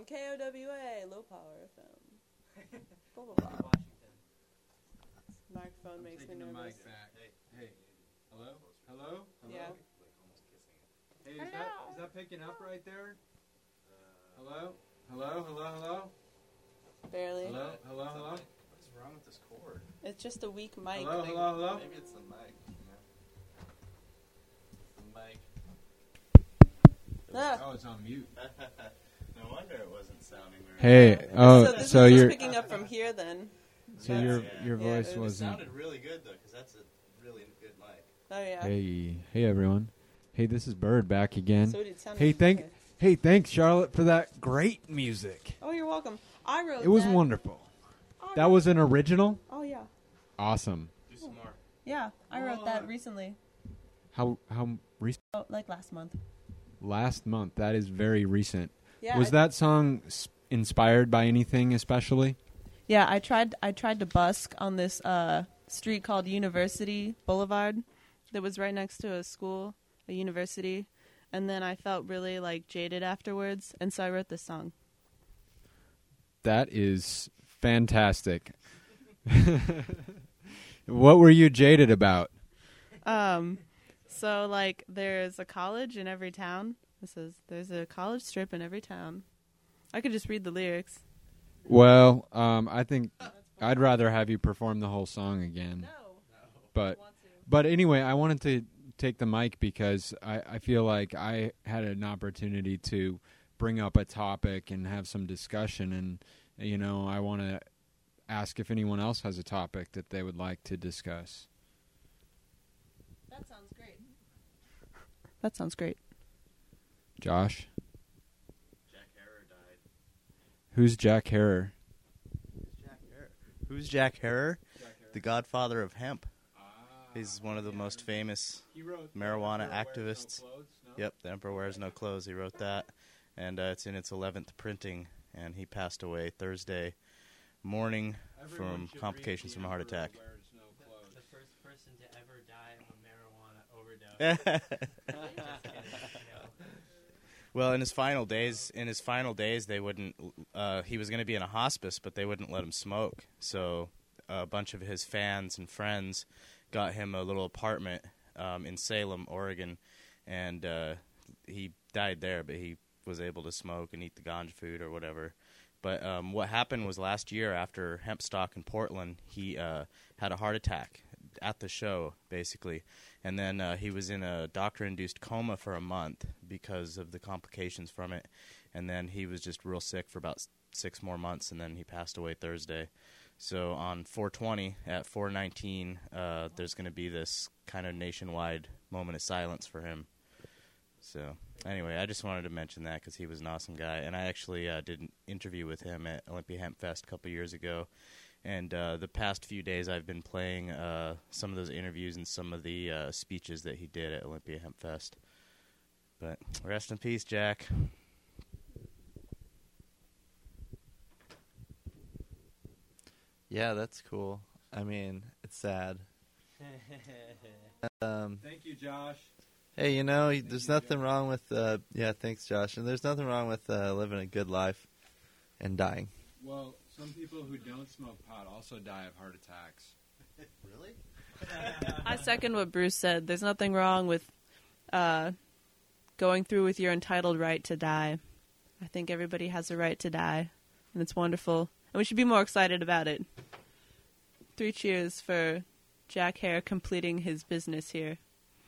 KOWA, low power FM. Blah, blah, blah. Microphone makes me Taking the nervous. mic back. Hey. Hello? Hello? Hello? Yeah. Hey, is that picking up right there? Hello? Hello? Hello? Hello? Barely. Hello? Hello? Hello? What is wrong with this cord? It's just a weak mic. Hello? thing. Hello? Hello? Maybe it's the mic. The mic. Ah. Oh, it's on mute. No wonder it wasn't sounding very Hey, So this is just picking up from here then. so That's- your yeah, voice it It wasn't. sounded really good, though, because that's a really good mic. Oh yeah. Hey everyone. Hey, this is Bird back again. So it sounded okay. Hey, thanks Charlotte for that great music. Oh, you're welcome. I wrote It was that. wonderful. I That wrote- was an original. Oh yeah. Awesome. Do some more. Yeah, I wrote that recently. How recent? Oh, like last month. Last month. That is very recent. Yeah. Was that song inspired by anything especially? Yeah, I tried to busk on this street called University Boulevard that was right next to a school, a university, and then I felt really like jaded afterwards, and so I wrote this song. That is fantastic. What were you jaded about? So like there's a college in every town. There's a college strip in every town. I could just read the lyrics. Well, I think I'd rather have you perform the whole song again. No. But anyway, I wanted to take the mic because I feel like I had an opportunity to bring up a topic and have some discussion, and you know, I want to ask if anyone else has a topic that they would like to discuss. That sounds great. That sounds great. Josh? Jack Harrer died. Who's Jack Harrer? Who's Jack Harrer? The godfather of hemp. He's one of the most famous marijuana activists. Yep, The Emperor Wears No Clothes. He wrote that, and it's in its 11th printing, and he passed away Thursday morning from complications from a heart attack. The first person to ever die of a marijuana overdose. Just kidding, Well, in his final days, they wouldn't. He was going to be in a hospice, but they wouldn't let him smoke. So a bunch of his fans and friends got him a little apartment in Salem, Oregon, and he died there. But he was able to smoke and eat the ganja food or whatever. But what happened was last year, after Hempstock in Portland, he had a heart attack at the show, basically. And then he was in a doctor-induced coma for a month because of the complications from it. And then he was just real sick for about 6 more months, and then he passed away Thursday. So on 4/20 at 4:19, there's going to be this kind of nationwide moment of silence for him. So anyway, I just wanted to mention that because he was an awesome guy. And I actually did an interview with him at Olympia Hemp Fest a couple years ago. And the past few days I've been playing some of those interviews and some of the speeches that he did at Olympia Hemp Fest. But rest in peace, Jack. Yeah, that's cool. I mean, it's sad. Thank you, Josh. Hey, you know, there's nothing wrong with, yeah, thanks, Josh. And there's nothing wrong with living a good life and dying. Well, some people who don't smoke pot also die of heart attacks. Really? I second what Bruce said. There's nothing wrong with going through with your entitled right to die. I think everybody has a right to die, and it's wonderful. And we should be more excited about it. 3 cheers for Jack Hare completing his business here.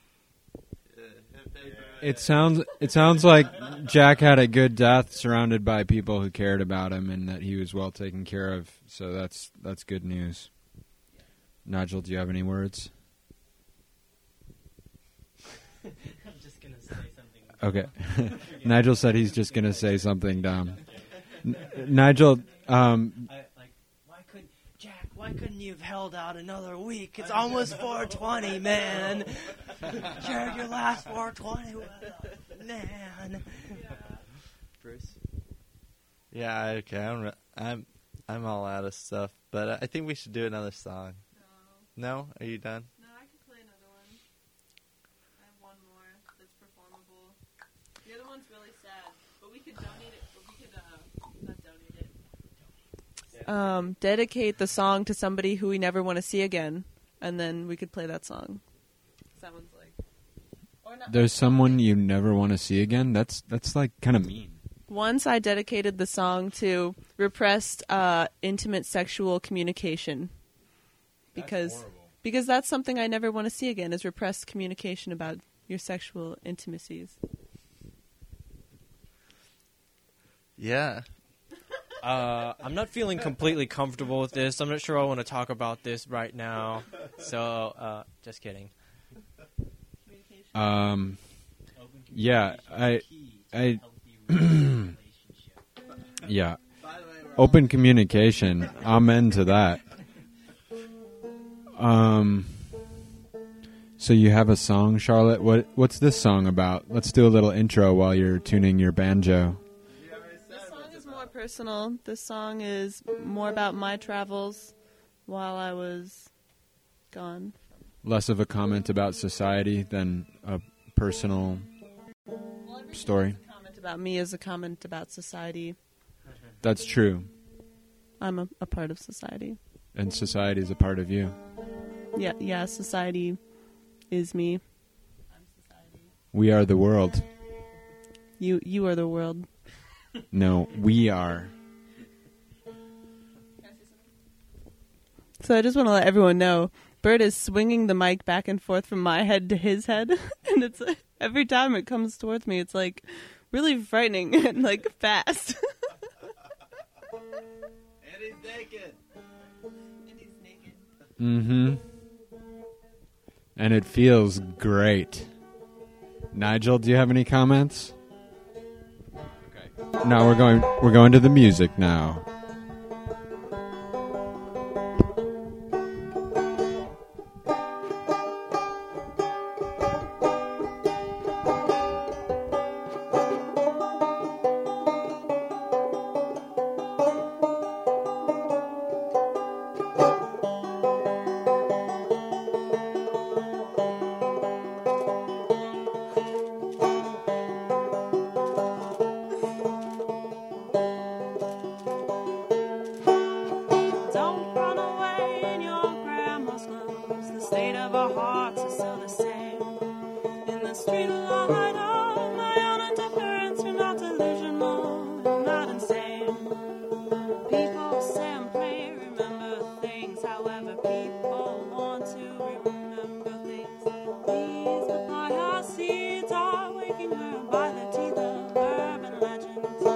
It sounds like Jack had a good death, surrounded by people who cared about him, and that he was well taken care of. So that's good news. Nigel, do you have any words? I'm just going to say something. Okay. Nigel said he's just going to say something dumb. Nigel, Why couldn't you have held out another week? It's almost 420, man. Share your last 420 with us, man. Bruce? Yeah, okay. I'm all out of stuff, but I think we should do another song. No? Are you done? No, I could play another one. I have one more that's performable. The other one's really sad. But we could donate it. But we could not donate it. Dedicate the song to somebody who we never want to see again, and then we could play that song. Sounds like. Or not. There's someone you never want to see again? That's like kind of mean. Once I dedicated the song to repressed intimate sexual communication. Because that's something I never want to see again, is repressed communication about your sexual intimacies. Yeah. I'm not feeling completely comfortable with this. I'm not sure I want to talk about this right now. So, just kidding. Yeah, I yeah. Open communication. I'm into that. So you have a song, Charlotte? What's this song about? Let's do a little intro while you're tuning your banjo. This song is more personal. This song is more about my travels while I was gone. Less of a comment about society than a personal story. A comment about me is a comment about society. That's true. I'm a part of society. And society is a part of you. Yeah, society is me. I'm society. We are the world. You are the world. No, we are. So I just want to let everyone know, Bert is swinging the mic back and forth from my head to his head, and it's every time it comes towards me, it's like really frightening and like fast. And he's naked. Mm-hmm. And it feels great. Nigel, do you have any comments? Okay. No, we're going to the music now. Don't run away in your grandma's clothes. The state of our hearts is still the same. In the street light of my own interference, you're not delusional, you're not insane. People simply remember things, however people want to remember things. These papaya seeds are waking her by the teeth of urban legends.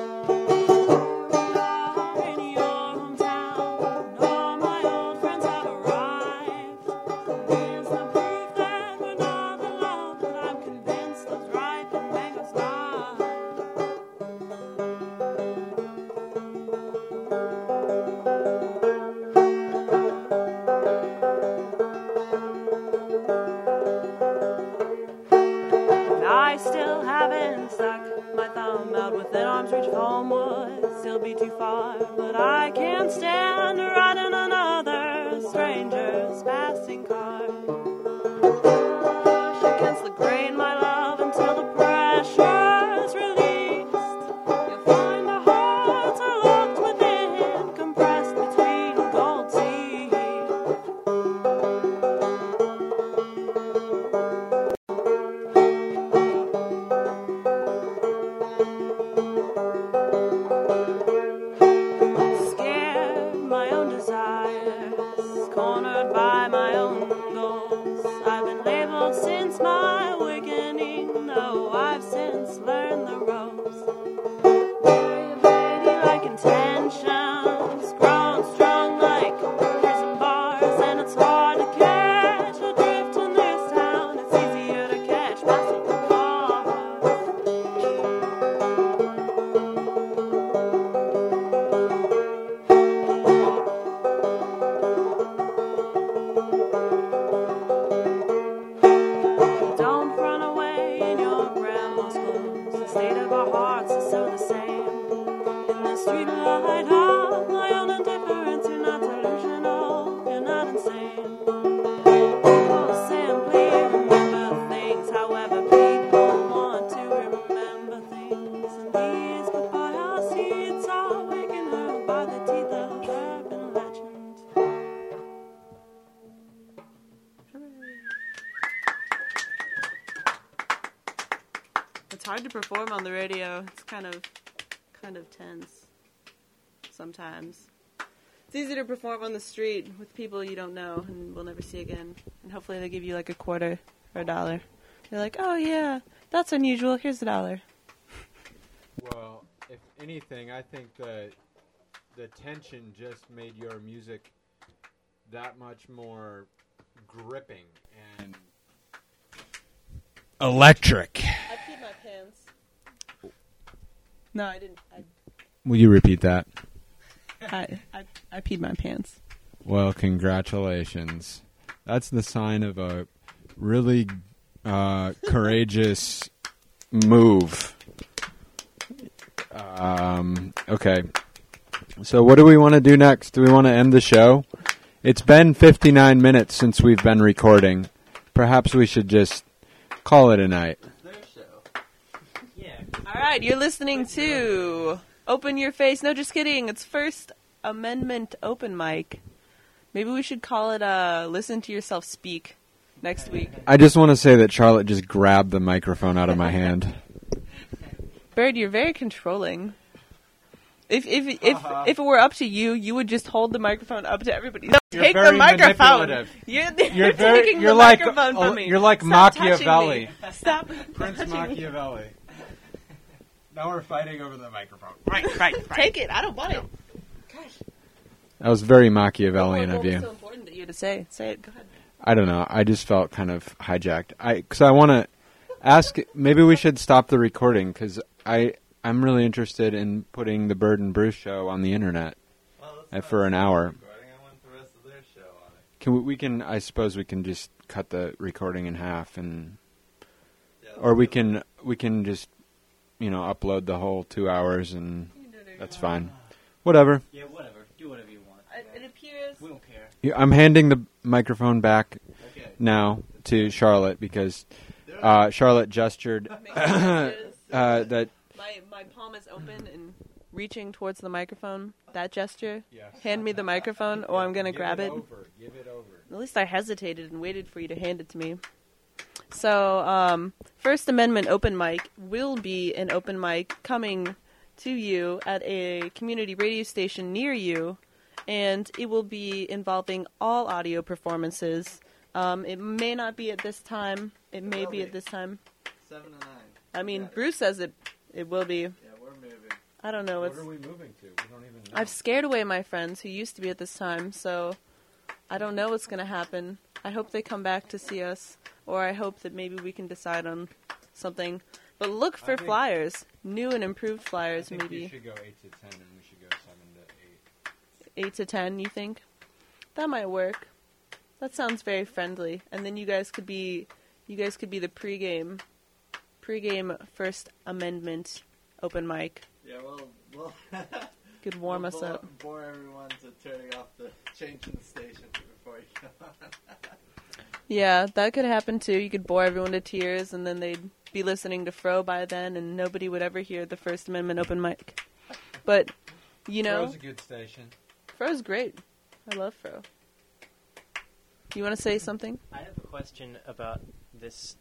I still haven't stuck my thumb out within arm's reach of home, would still be too far, but I can't stand riding another stranger's passing car. Push against the grain, my love, until the pressure's released. You'll find our hearts are locked within, compressed between gold seas. Scared my own desires, cornered by my own goals. It's hard to perform on the radio. It's kind of tense sometimes. It's easy to perform on the street with people you don't know and will never see again. And hopefully they give you like a quarter or $1. They're like, oh yeah, that's unusual. Here's $1. Well, if anything, I think the tension just made your music that much more gripping and electric. I peed my pants. No, I didn't. Will you repeat that? I peed my pants. Well, congratulations. That's the sign of a really courageous move. Okay. So what do we want to do next? Do we want to end the show? It's been 59 minutes since we've been recording. Perhaps we should just call it a night. All right, you're listening to Open Your Face. No, just kidding. It's First Amendment Open Mic. Maybe we should call it Listen to Yourself Speak next week. I just want to say that Charlotte just grabbed the microphone out of my hand. Bird, you're very controlling. If it were up to you, you would just hold the microphone up to everybody. No, take the microphone. You're taking the microphone from me. You're like Stop Machiavelli. touching me. Stop. Prince Machiavelli. Now we're fighting over the microphone. Right. Take it. I don't want it. Gosh. That was very Machiavellian of What you. was so important that you had to say? Say it. Go ahead. I don't know. I just felt kind of hijacked. Because I want to ask. Maybe we should stop the recording because I'm really interested in putting the Bird and Bruce show on the internet for an hour. I want the rest of their show on it. Can we can? I suppose we can just cut the recording in half, or we can just upload the whole 2 hours, and that's fine. Whatever. Yeah, whatever. Do whatever you want. It appears. We don't care. Yeah, I'm handing the microphone back now to Charlotte because Charlotte gestured that. My palm is open and reaching towards the microphone. That gesture. Yes. Hand me the microphone, or I'm gonna grab it. Give it over. At least I hesitated and waited for you to hand it to me. So, First Amendment Open Mic will be an open mic coming to you at a community radio station near you, and it will be involving all audio performances. It may not be at this time. It may be at this time. 7 to 9. I mean, Bruce says it will be. Yeah, we're moving. I don't know. What are we moving to? We don't even know. I've scared away my friends who used to be at this time, so I don't know what's going to happen. I hope they come back to see us, or I hope that maybe we can decide on something. But look for flyers, new and improved flyers, I think maybe. You should go 8 to 10, and we should go 7 to 8. 8 to 10, you think? That might work. That sounds very friendly. And then you guys could be the pregame First Amendment open mic. Yeah, well Could warm us up. Bore everyone to turning off changing the station before you go on. Yeah, that could happen too. You could bore everyone to tears, and then they'd be listening to Fro by then, and nobody would ever hear the First Amendment open mic. But, Fro's a good station. Fro's great. I love Fro. You want to say something? I have a question about this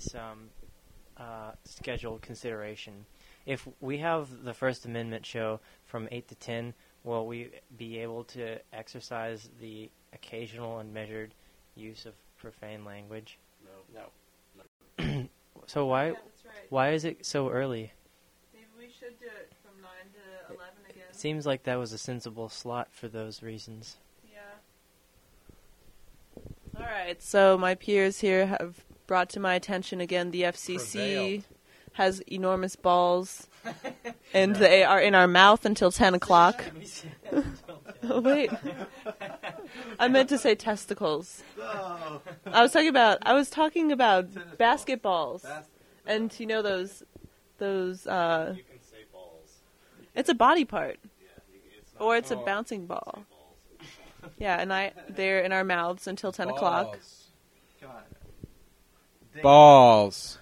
scheduled consideration. If we have the First Amendment show from 8 to 10, will we be able to exercise the occasional and measured use of profane language? No. So why that's right. why is it so early? Maybe we should do it from 9 to 11 again. Seems like that was a sensible slot for those reasons. Yeah. All right, so my peers here have brought to my attention again the FCC Prevailed. has enormous balls, and they are in our mouth until 10 o'clock. Oh, wait. I meant to say testicles. No. I was talking about basketballs. And you know those You can say balls. it's a body part. Yeah, it's not Or it's a bouncing ball. balls. Yeah, and they're in our mouths until 10 o'clock. Come on. Balls.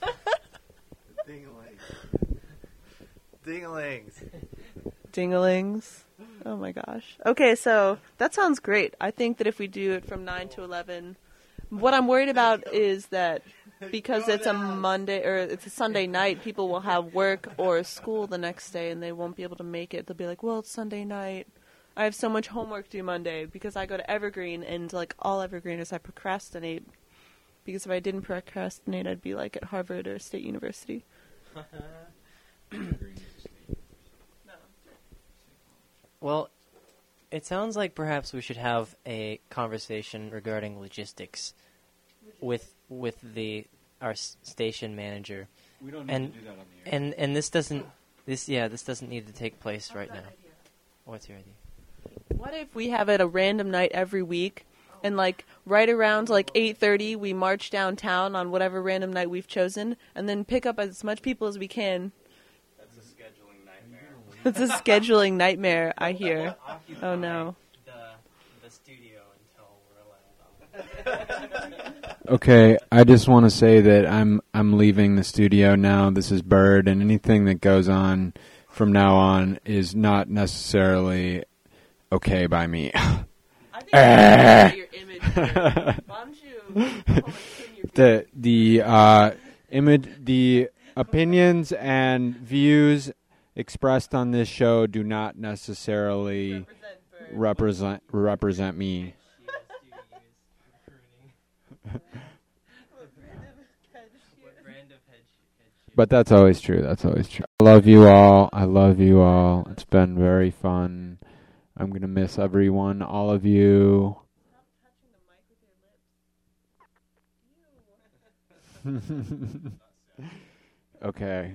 Dinglings. Dinglings. Oh my gosh. Okay, so that sounds great. I think that if we do it from 9 to 11, what I'm worried about is that because it's a Monday or it's a Sunday night, people will have work or school the next day and they won't be able to make it. They'll be like, well, it's Sunday night. I have so much homework due Monday because I go to Evergreen, and like all Evergreeners, I procrastinate. Because if I didn't procrastinate, I'd be like at Harvard or State University. Well, it sounds like perhaps we should have a conversation regarding logistics with our station manager. We don't need to do that on the air. And this doesn't need to take place right now. What's your idea? What if we have it a random night every week, and like right around like 8:30, we march downtown on whatever random night we've chosen, and then pick up as much people as we can. That's a scheduling nightmare. It's a scheduling nightmare, I hear. Oh no. The studio until we're allowed. Okay, I just want to say that I'm leaving the studio now. This is Bird, and anything that goes on from now on is not necessarily okay by me. I think you your image here. Why don't you the opinions and views expressed on this show do not necessarily represent me. But that's always true. That's always true. I love you all. I love you all. It's been very fun. I'm going to miss everyone, all of you. Okay.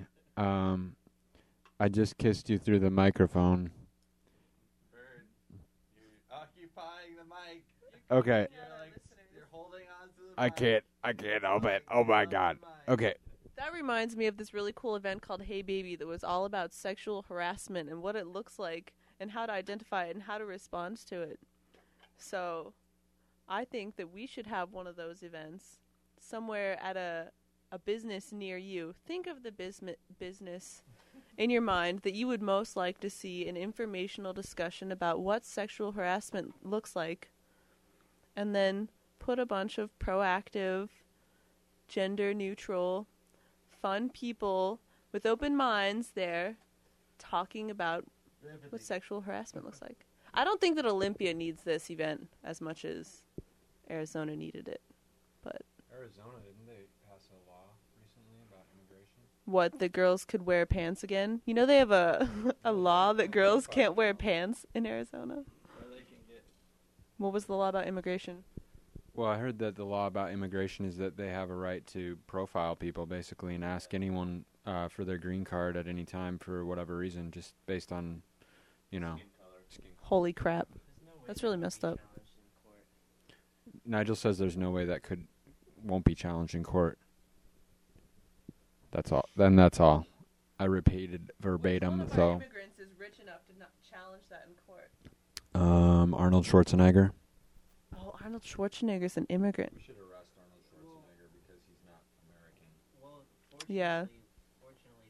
I just kissed you through the microphone. Bird, you're occupying the mic. Okay. You're holding on to the I mic. can't help it. Oh my God. Okay. That reminds me of this really cool event called Hey Baby that was all about sexual harassment and what it looks like and how to identify it and how to respond to it. So I think that we should have one of those events somewhere at a business near you. Think of the business in your mind that you would most like to see an informational discussion about what sexual harassment looks like, and then put a bunch of proactive, gender-neutral, fun people with open minds there talking about what sexual harassment looks like. I don't think that Olympia needs this event as much as Arizona needed it. But Arizona, didn't they pass a law recently about immigration? what, the girls could wear pants again? You know they have a law that girls can't wear pants in Arizona? What was the law about immigration? Well, I heard that the law about immigration is that they have a right to profile people, basically, and ask anyone for their green card at any time for whatever reason, just based on, skin Holy crap. That's really messed up. Nigel says there's no way that won't be challenged in court. That's all. Then that's all. I repeated verbatim. Which one of So our immigrants is rich enough to not challenge that in court? Arnold Schwarzenegger. Oh, Arnold Schwarzenegger's an immigrant. We should arrest Arnold Schwarzenegger because he's not American. Well, Yeah. Fortunately,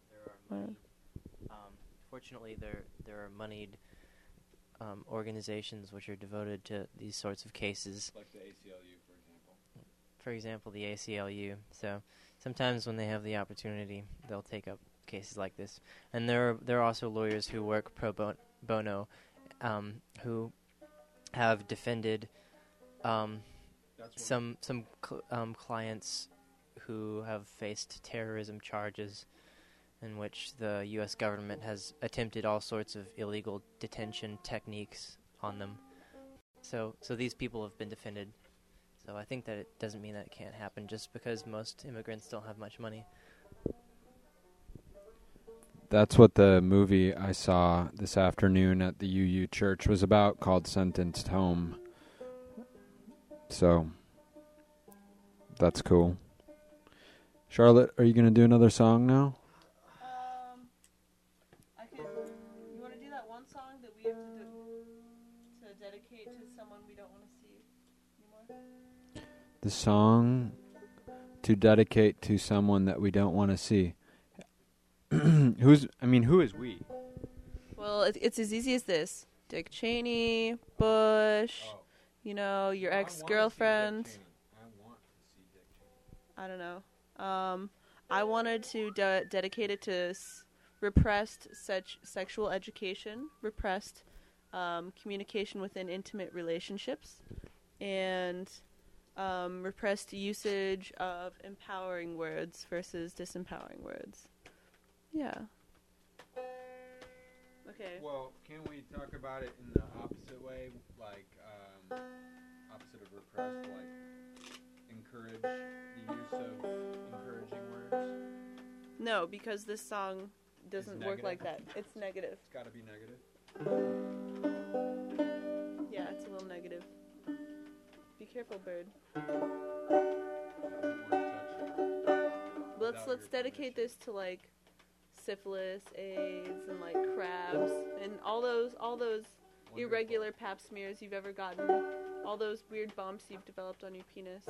there are moneyed organizations which are devoted to these sorts of cases. Like the ACLU, for example. For example, the ACLU. So sometimes when they have the opportunity, they'll take up cases like this. And there are also lawyers who work pro bono, who have defended some clients who have faced terrorism charges, in which the U.S. government has attempted all sorts of illegal detention techniques on them. So these people have been defended. So I think that it doesn't mean that it can't happen just because most immigrants don't have much money. That's what the movie I saw this afternoon at the UU Church was about, called Sentenced Home. So, that's cool. Charlotte, are you going to do another song now? You want to do that one song that we have to dedicate to someone we don't want to see anymore? The song to dedicate to someone that we don't want to see. Who is we? Well, it's as easy as this. Dick Cheney, Bush, your ex-girlfriend. I don't know. I wanted to dedicate it to repressed sexual education, repressed communication within intimate relationships, and repressed usage of empowering words versus disempowering words. Yeah. Okay. Well, can we talk about it in the opposite way, like opposite of repressed, like encourage the use of encouraging words? No, because this song doesn't work negative? like that. It's negative. It's got to be negative. Yeah, it's a little negative. Be careful, bird. Let's dedicate this to like syphilis, AIDS, and like crabs, and all those irregular pap smears you've ever gotten, all those weird bumps you've developed on your penis.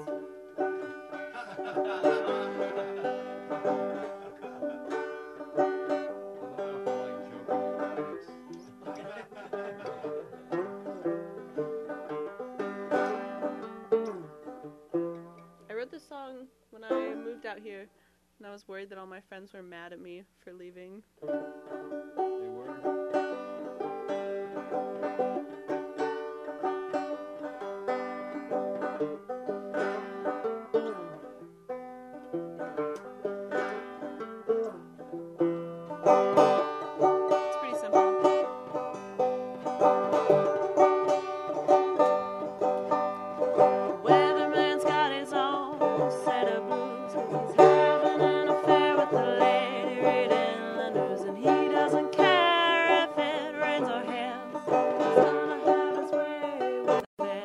I wrote this song when I moved out here, and I was worried that all my friends were mad at me for leaving. They were. It's pretty simple. Weatherman's got his own set of blues. He's having an affair with the lady reading the news, and he doesn't care if it rains or hails. He's gonna have his way with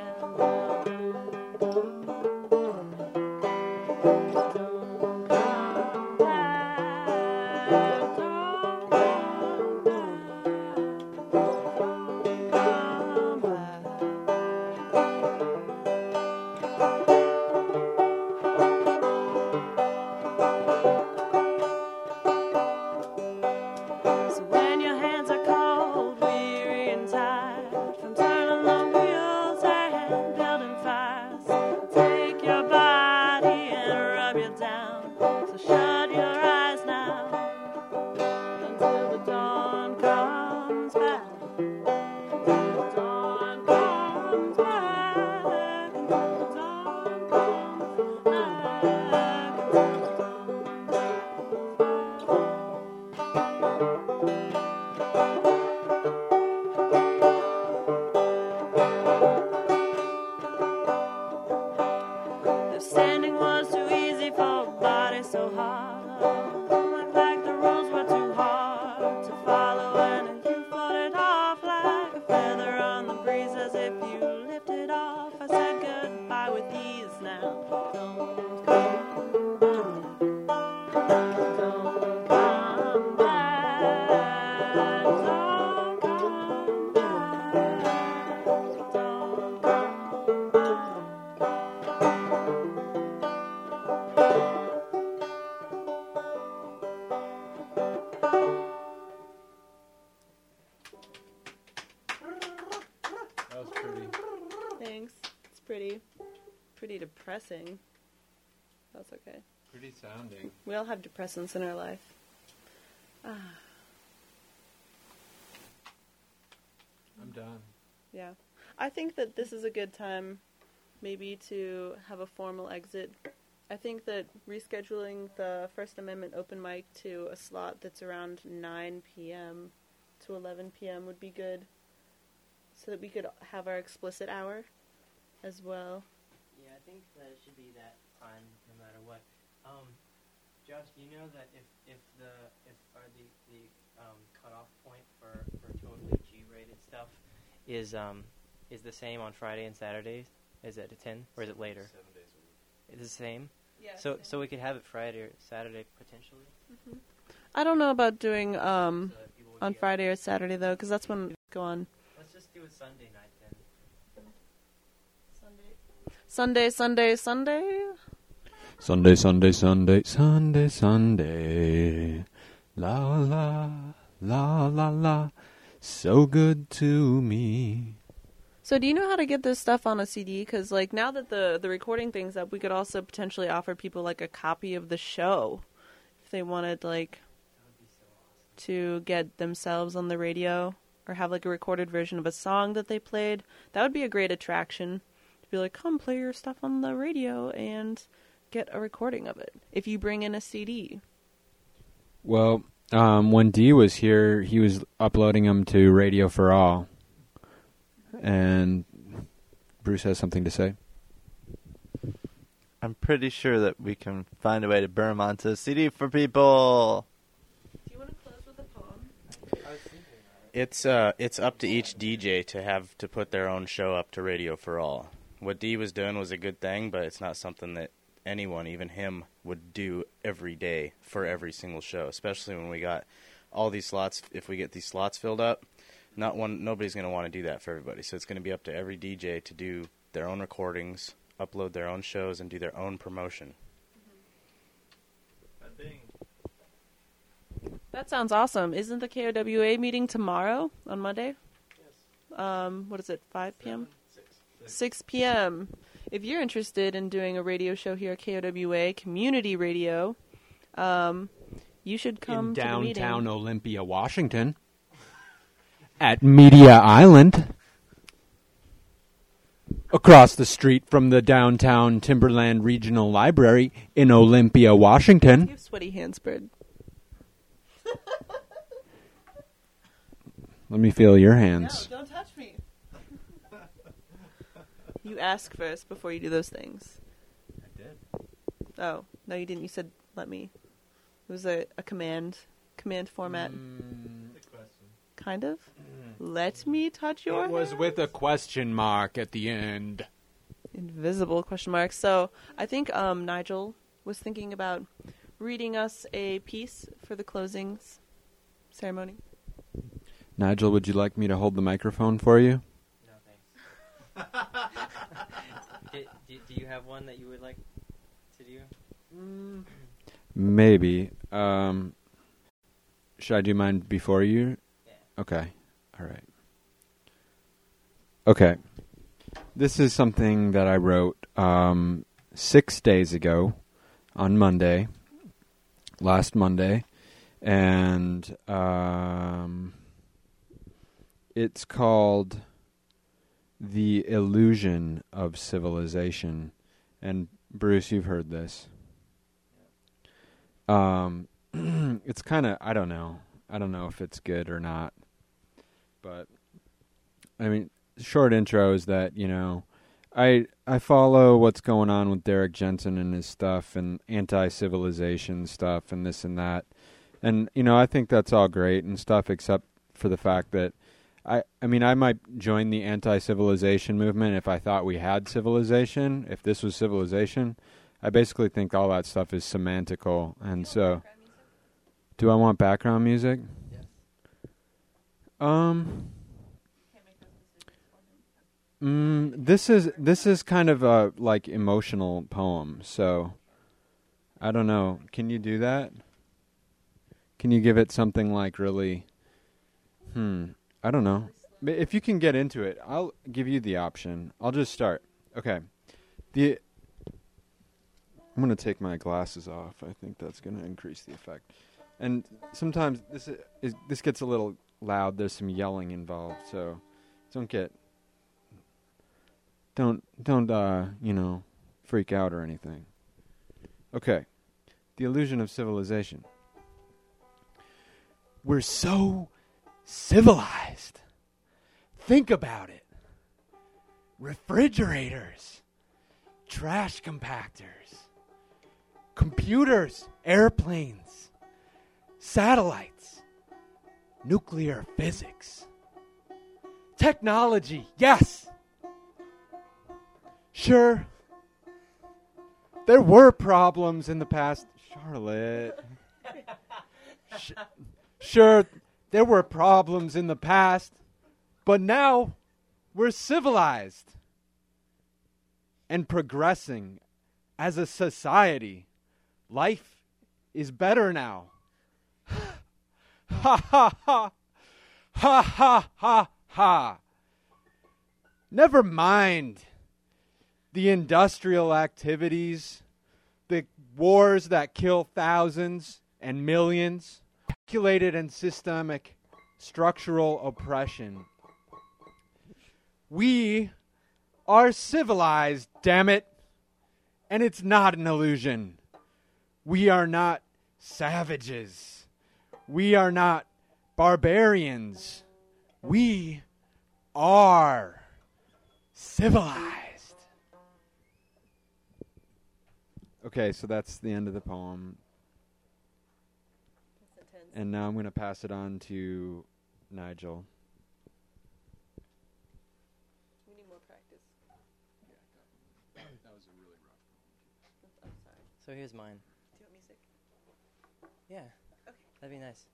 So when your hands are cold, weary and tired from turning the wheels and building fires, take your body and rub you down. So shut your eyes now until the dawn comes back. Until the dawn comes back. Until the dawn comes back. Until the dawn comes back. If standing was too easy for a body so hard, like the rules were too hard to follow, and you floated off like a feather on the breeze, as if you lifted off. I said goodbye with ease now. Don't come back. Don't come back. Don't come back. Don't come back. That was pretty. Thanks. It's pretty depressing. That's okay. Pretty sounding. We all have depressants in our life. I'm done. Yeah. I think that this is a good time maybe to have a formal exit. I think that rescheduling the First Amendment open mic to a slot that's around 9 p.m. to 11 p.m. would be good, so that we could have our explicit hour as well. Yeah, I think that it should be that time no matter what. Josh, do you know that if the cutoff point for totally G-rated stuff is the same on Friday and Saturdays? Is it at 10 or is it later? 7 days a week. It's the same. Yeah. So we could have it Friday or Saturday potentially. Mm-hmm. I don't know about doing So that people would on be Friday or Saturday though, because that's when we go on. Let's just do it Sunday night then. Sunday, Sunday, Sunday. Sunday, Sunday, Sunday, Sunday, Sunday. La la, la la la. So good to me. So do you know how to get this stuff on a CD? Because like now that the recording thing's up, we could also potentially offer people like a copy of the show if they wanted like to get themselves on the radio or have like a recorded version of a song that they played. That would be a great attraction to be like, come play your stuff on the radio and get a recording of it if you bring in a CD. Well, when Dee was here, he was uploading them to Radio for All. And Bruce has something to say. I'm pretty sure that we can find a way to burn them onto a CD for people. Do you want to close with a poem? It's up to each DJ to put their own show up to Radio for All. What Dee was doing was a good thing, but it's not something that anyone, even him, would do every day for every single show, especially when we got all these slots. If we get these slots filled up, nobody's going to want to do that for everybody. So it's going to be up to every DJ to do their own recordings, upload their own shows, and do their own promotion. That sounds awesome. Isn't the KOWA meeting tomorrow on Monday? Yes. What is it, 5 p.m.? 6 p.m. If you're interested in doing a radio show here at KOWA, community radio, you should come to the meeting. Downtown Olympia, Washington. At Media Island. Across the street from the downtown Timberland Regional Library in Olympia, Washington. You have sweaty hands, Bird. Let me feel your hands. No, don't touch me. You ask first before you do those things. I did. Oh, no, you didn't. You said, let me. It was a command format. Kind of. Let me touch your It was hands? with a question mark at the end. Invisible question mark. So I think Nigel was thinking about reading us a piece for the closings ceremony. Nigel, would you like me to hold the microphone for you? No, thanks. do you have one that you would like to do? Maybe. Should I do mine before you? Yeah. Okay. All right. Okay. This is something that I wrote 6 days ago on Monday, last Monday, and it's called The Illusion of Civilization. And Bruce, you've heard this. It's kind of, I don't know if it's good or not. But, I mean, short intro is that, you know, I follow what's going on with Derek Jensen and his stuff and anti-civilization stuff and this and that. And, you know, I think that's all great and stuff except for the fact that I mean, I might join the anti-civilization movement if I thought we had civilization, if this was civilization. I basically think all that stuff is semantical. And so, do I want background music? This is kind of a like emotional poem, so I don't know. Can you do that? Can you give it something like really? I don't know. If you can get into it, I'll give you the option. I'll just start. Okay. I'm going to take my glasses off. I think that's going to increase the effect. And sometimes this gets a little loud. There's some yelling involved, so don't you know, freak out or anything. Okay. The Illusion of Civilization. We're so civilized. Think about it. Refrigerators, trash compactors, computers, airplanes, satellites, nuclear physics, technology, yes. Sure, there were problems in the past. Charlotte. Sure, there were problems in the past, but now we're civilized and progressing as a society. Life is better now. Ha ha ha. Ha ha ha ha. Never mind the industrial activities, the wars that kill thousands and millions, calculated and systemic structural oppression. We are civilized, damn it, and it's not an illusion. We are not savages. We are not barbarians. We are civilized. Okay, so that's the end of the poem. And now I'm going to pass it on to Nigel. We need more practice. That was a really rough. I'm sorry. So here's mine. Do you want music? Yeah. Okay. That'd be nice.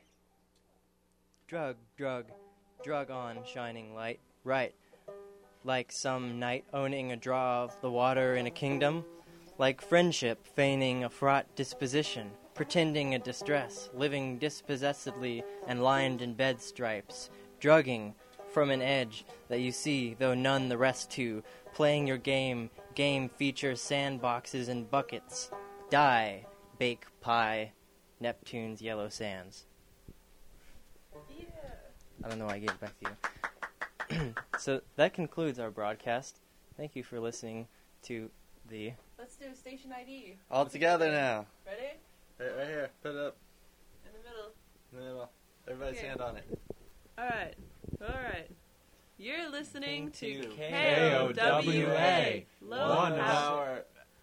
Drug on, shining light. Right. Like some knight owning a draw of the water in a kingdom. Like friendship feigning a fraught disposition. Pretending a distress. Living dispossessedly and lined in bed stripes. Drugging from an edge that you see, though none the rest to. Playing your game. Game features sandboxes and buckets. Die. Bake pie. Neptune's yellow sands. Yeah. I don't know why I gave it back to you. So that concludes our broadcast. Thank you for listening to the... Let's do station ID. All together now. Ready? Right here. Put it up. In the middle. In the middle. Everybody's Okay. hand on it. All right. You're listening to KOWA. Low One Power.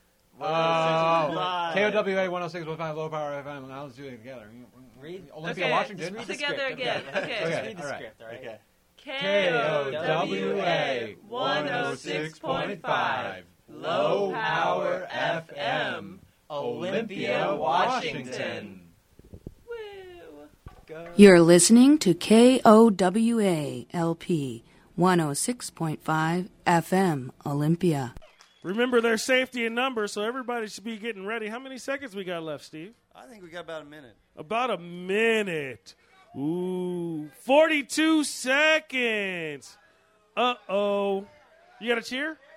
KOWA 106.5 Low Power FM. Now let's do it together. Read. Olympia, Okay, Washington. Just read the Together script, again. Okay. Just read the all right. script, all right? Okay. KOWA 106.5 Low Power FM. Olympia, Washington. Woo. Go. You're listening to KOWA LP 106.5 FM Olympia. Remember, there's safety in numbers, so everybody should be getting ready. How many seconds we got left, Steve? I think we got about a minute. About a minute. Ooh, 42 seconds. Uh-oh. You got a cheer?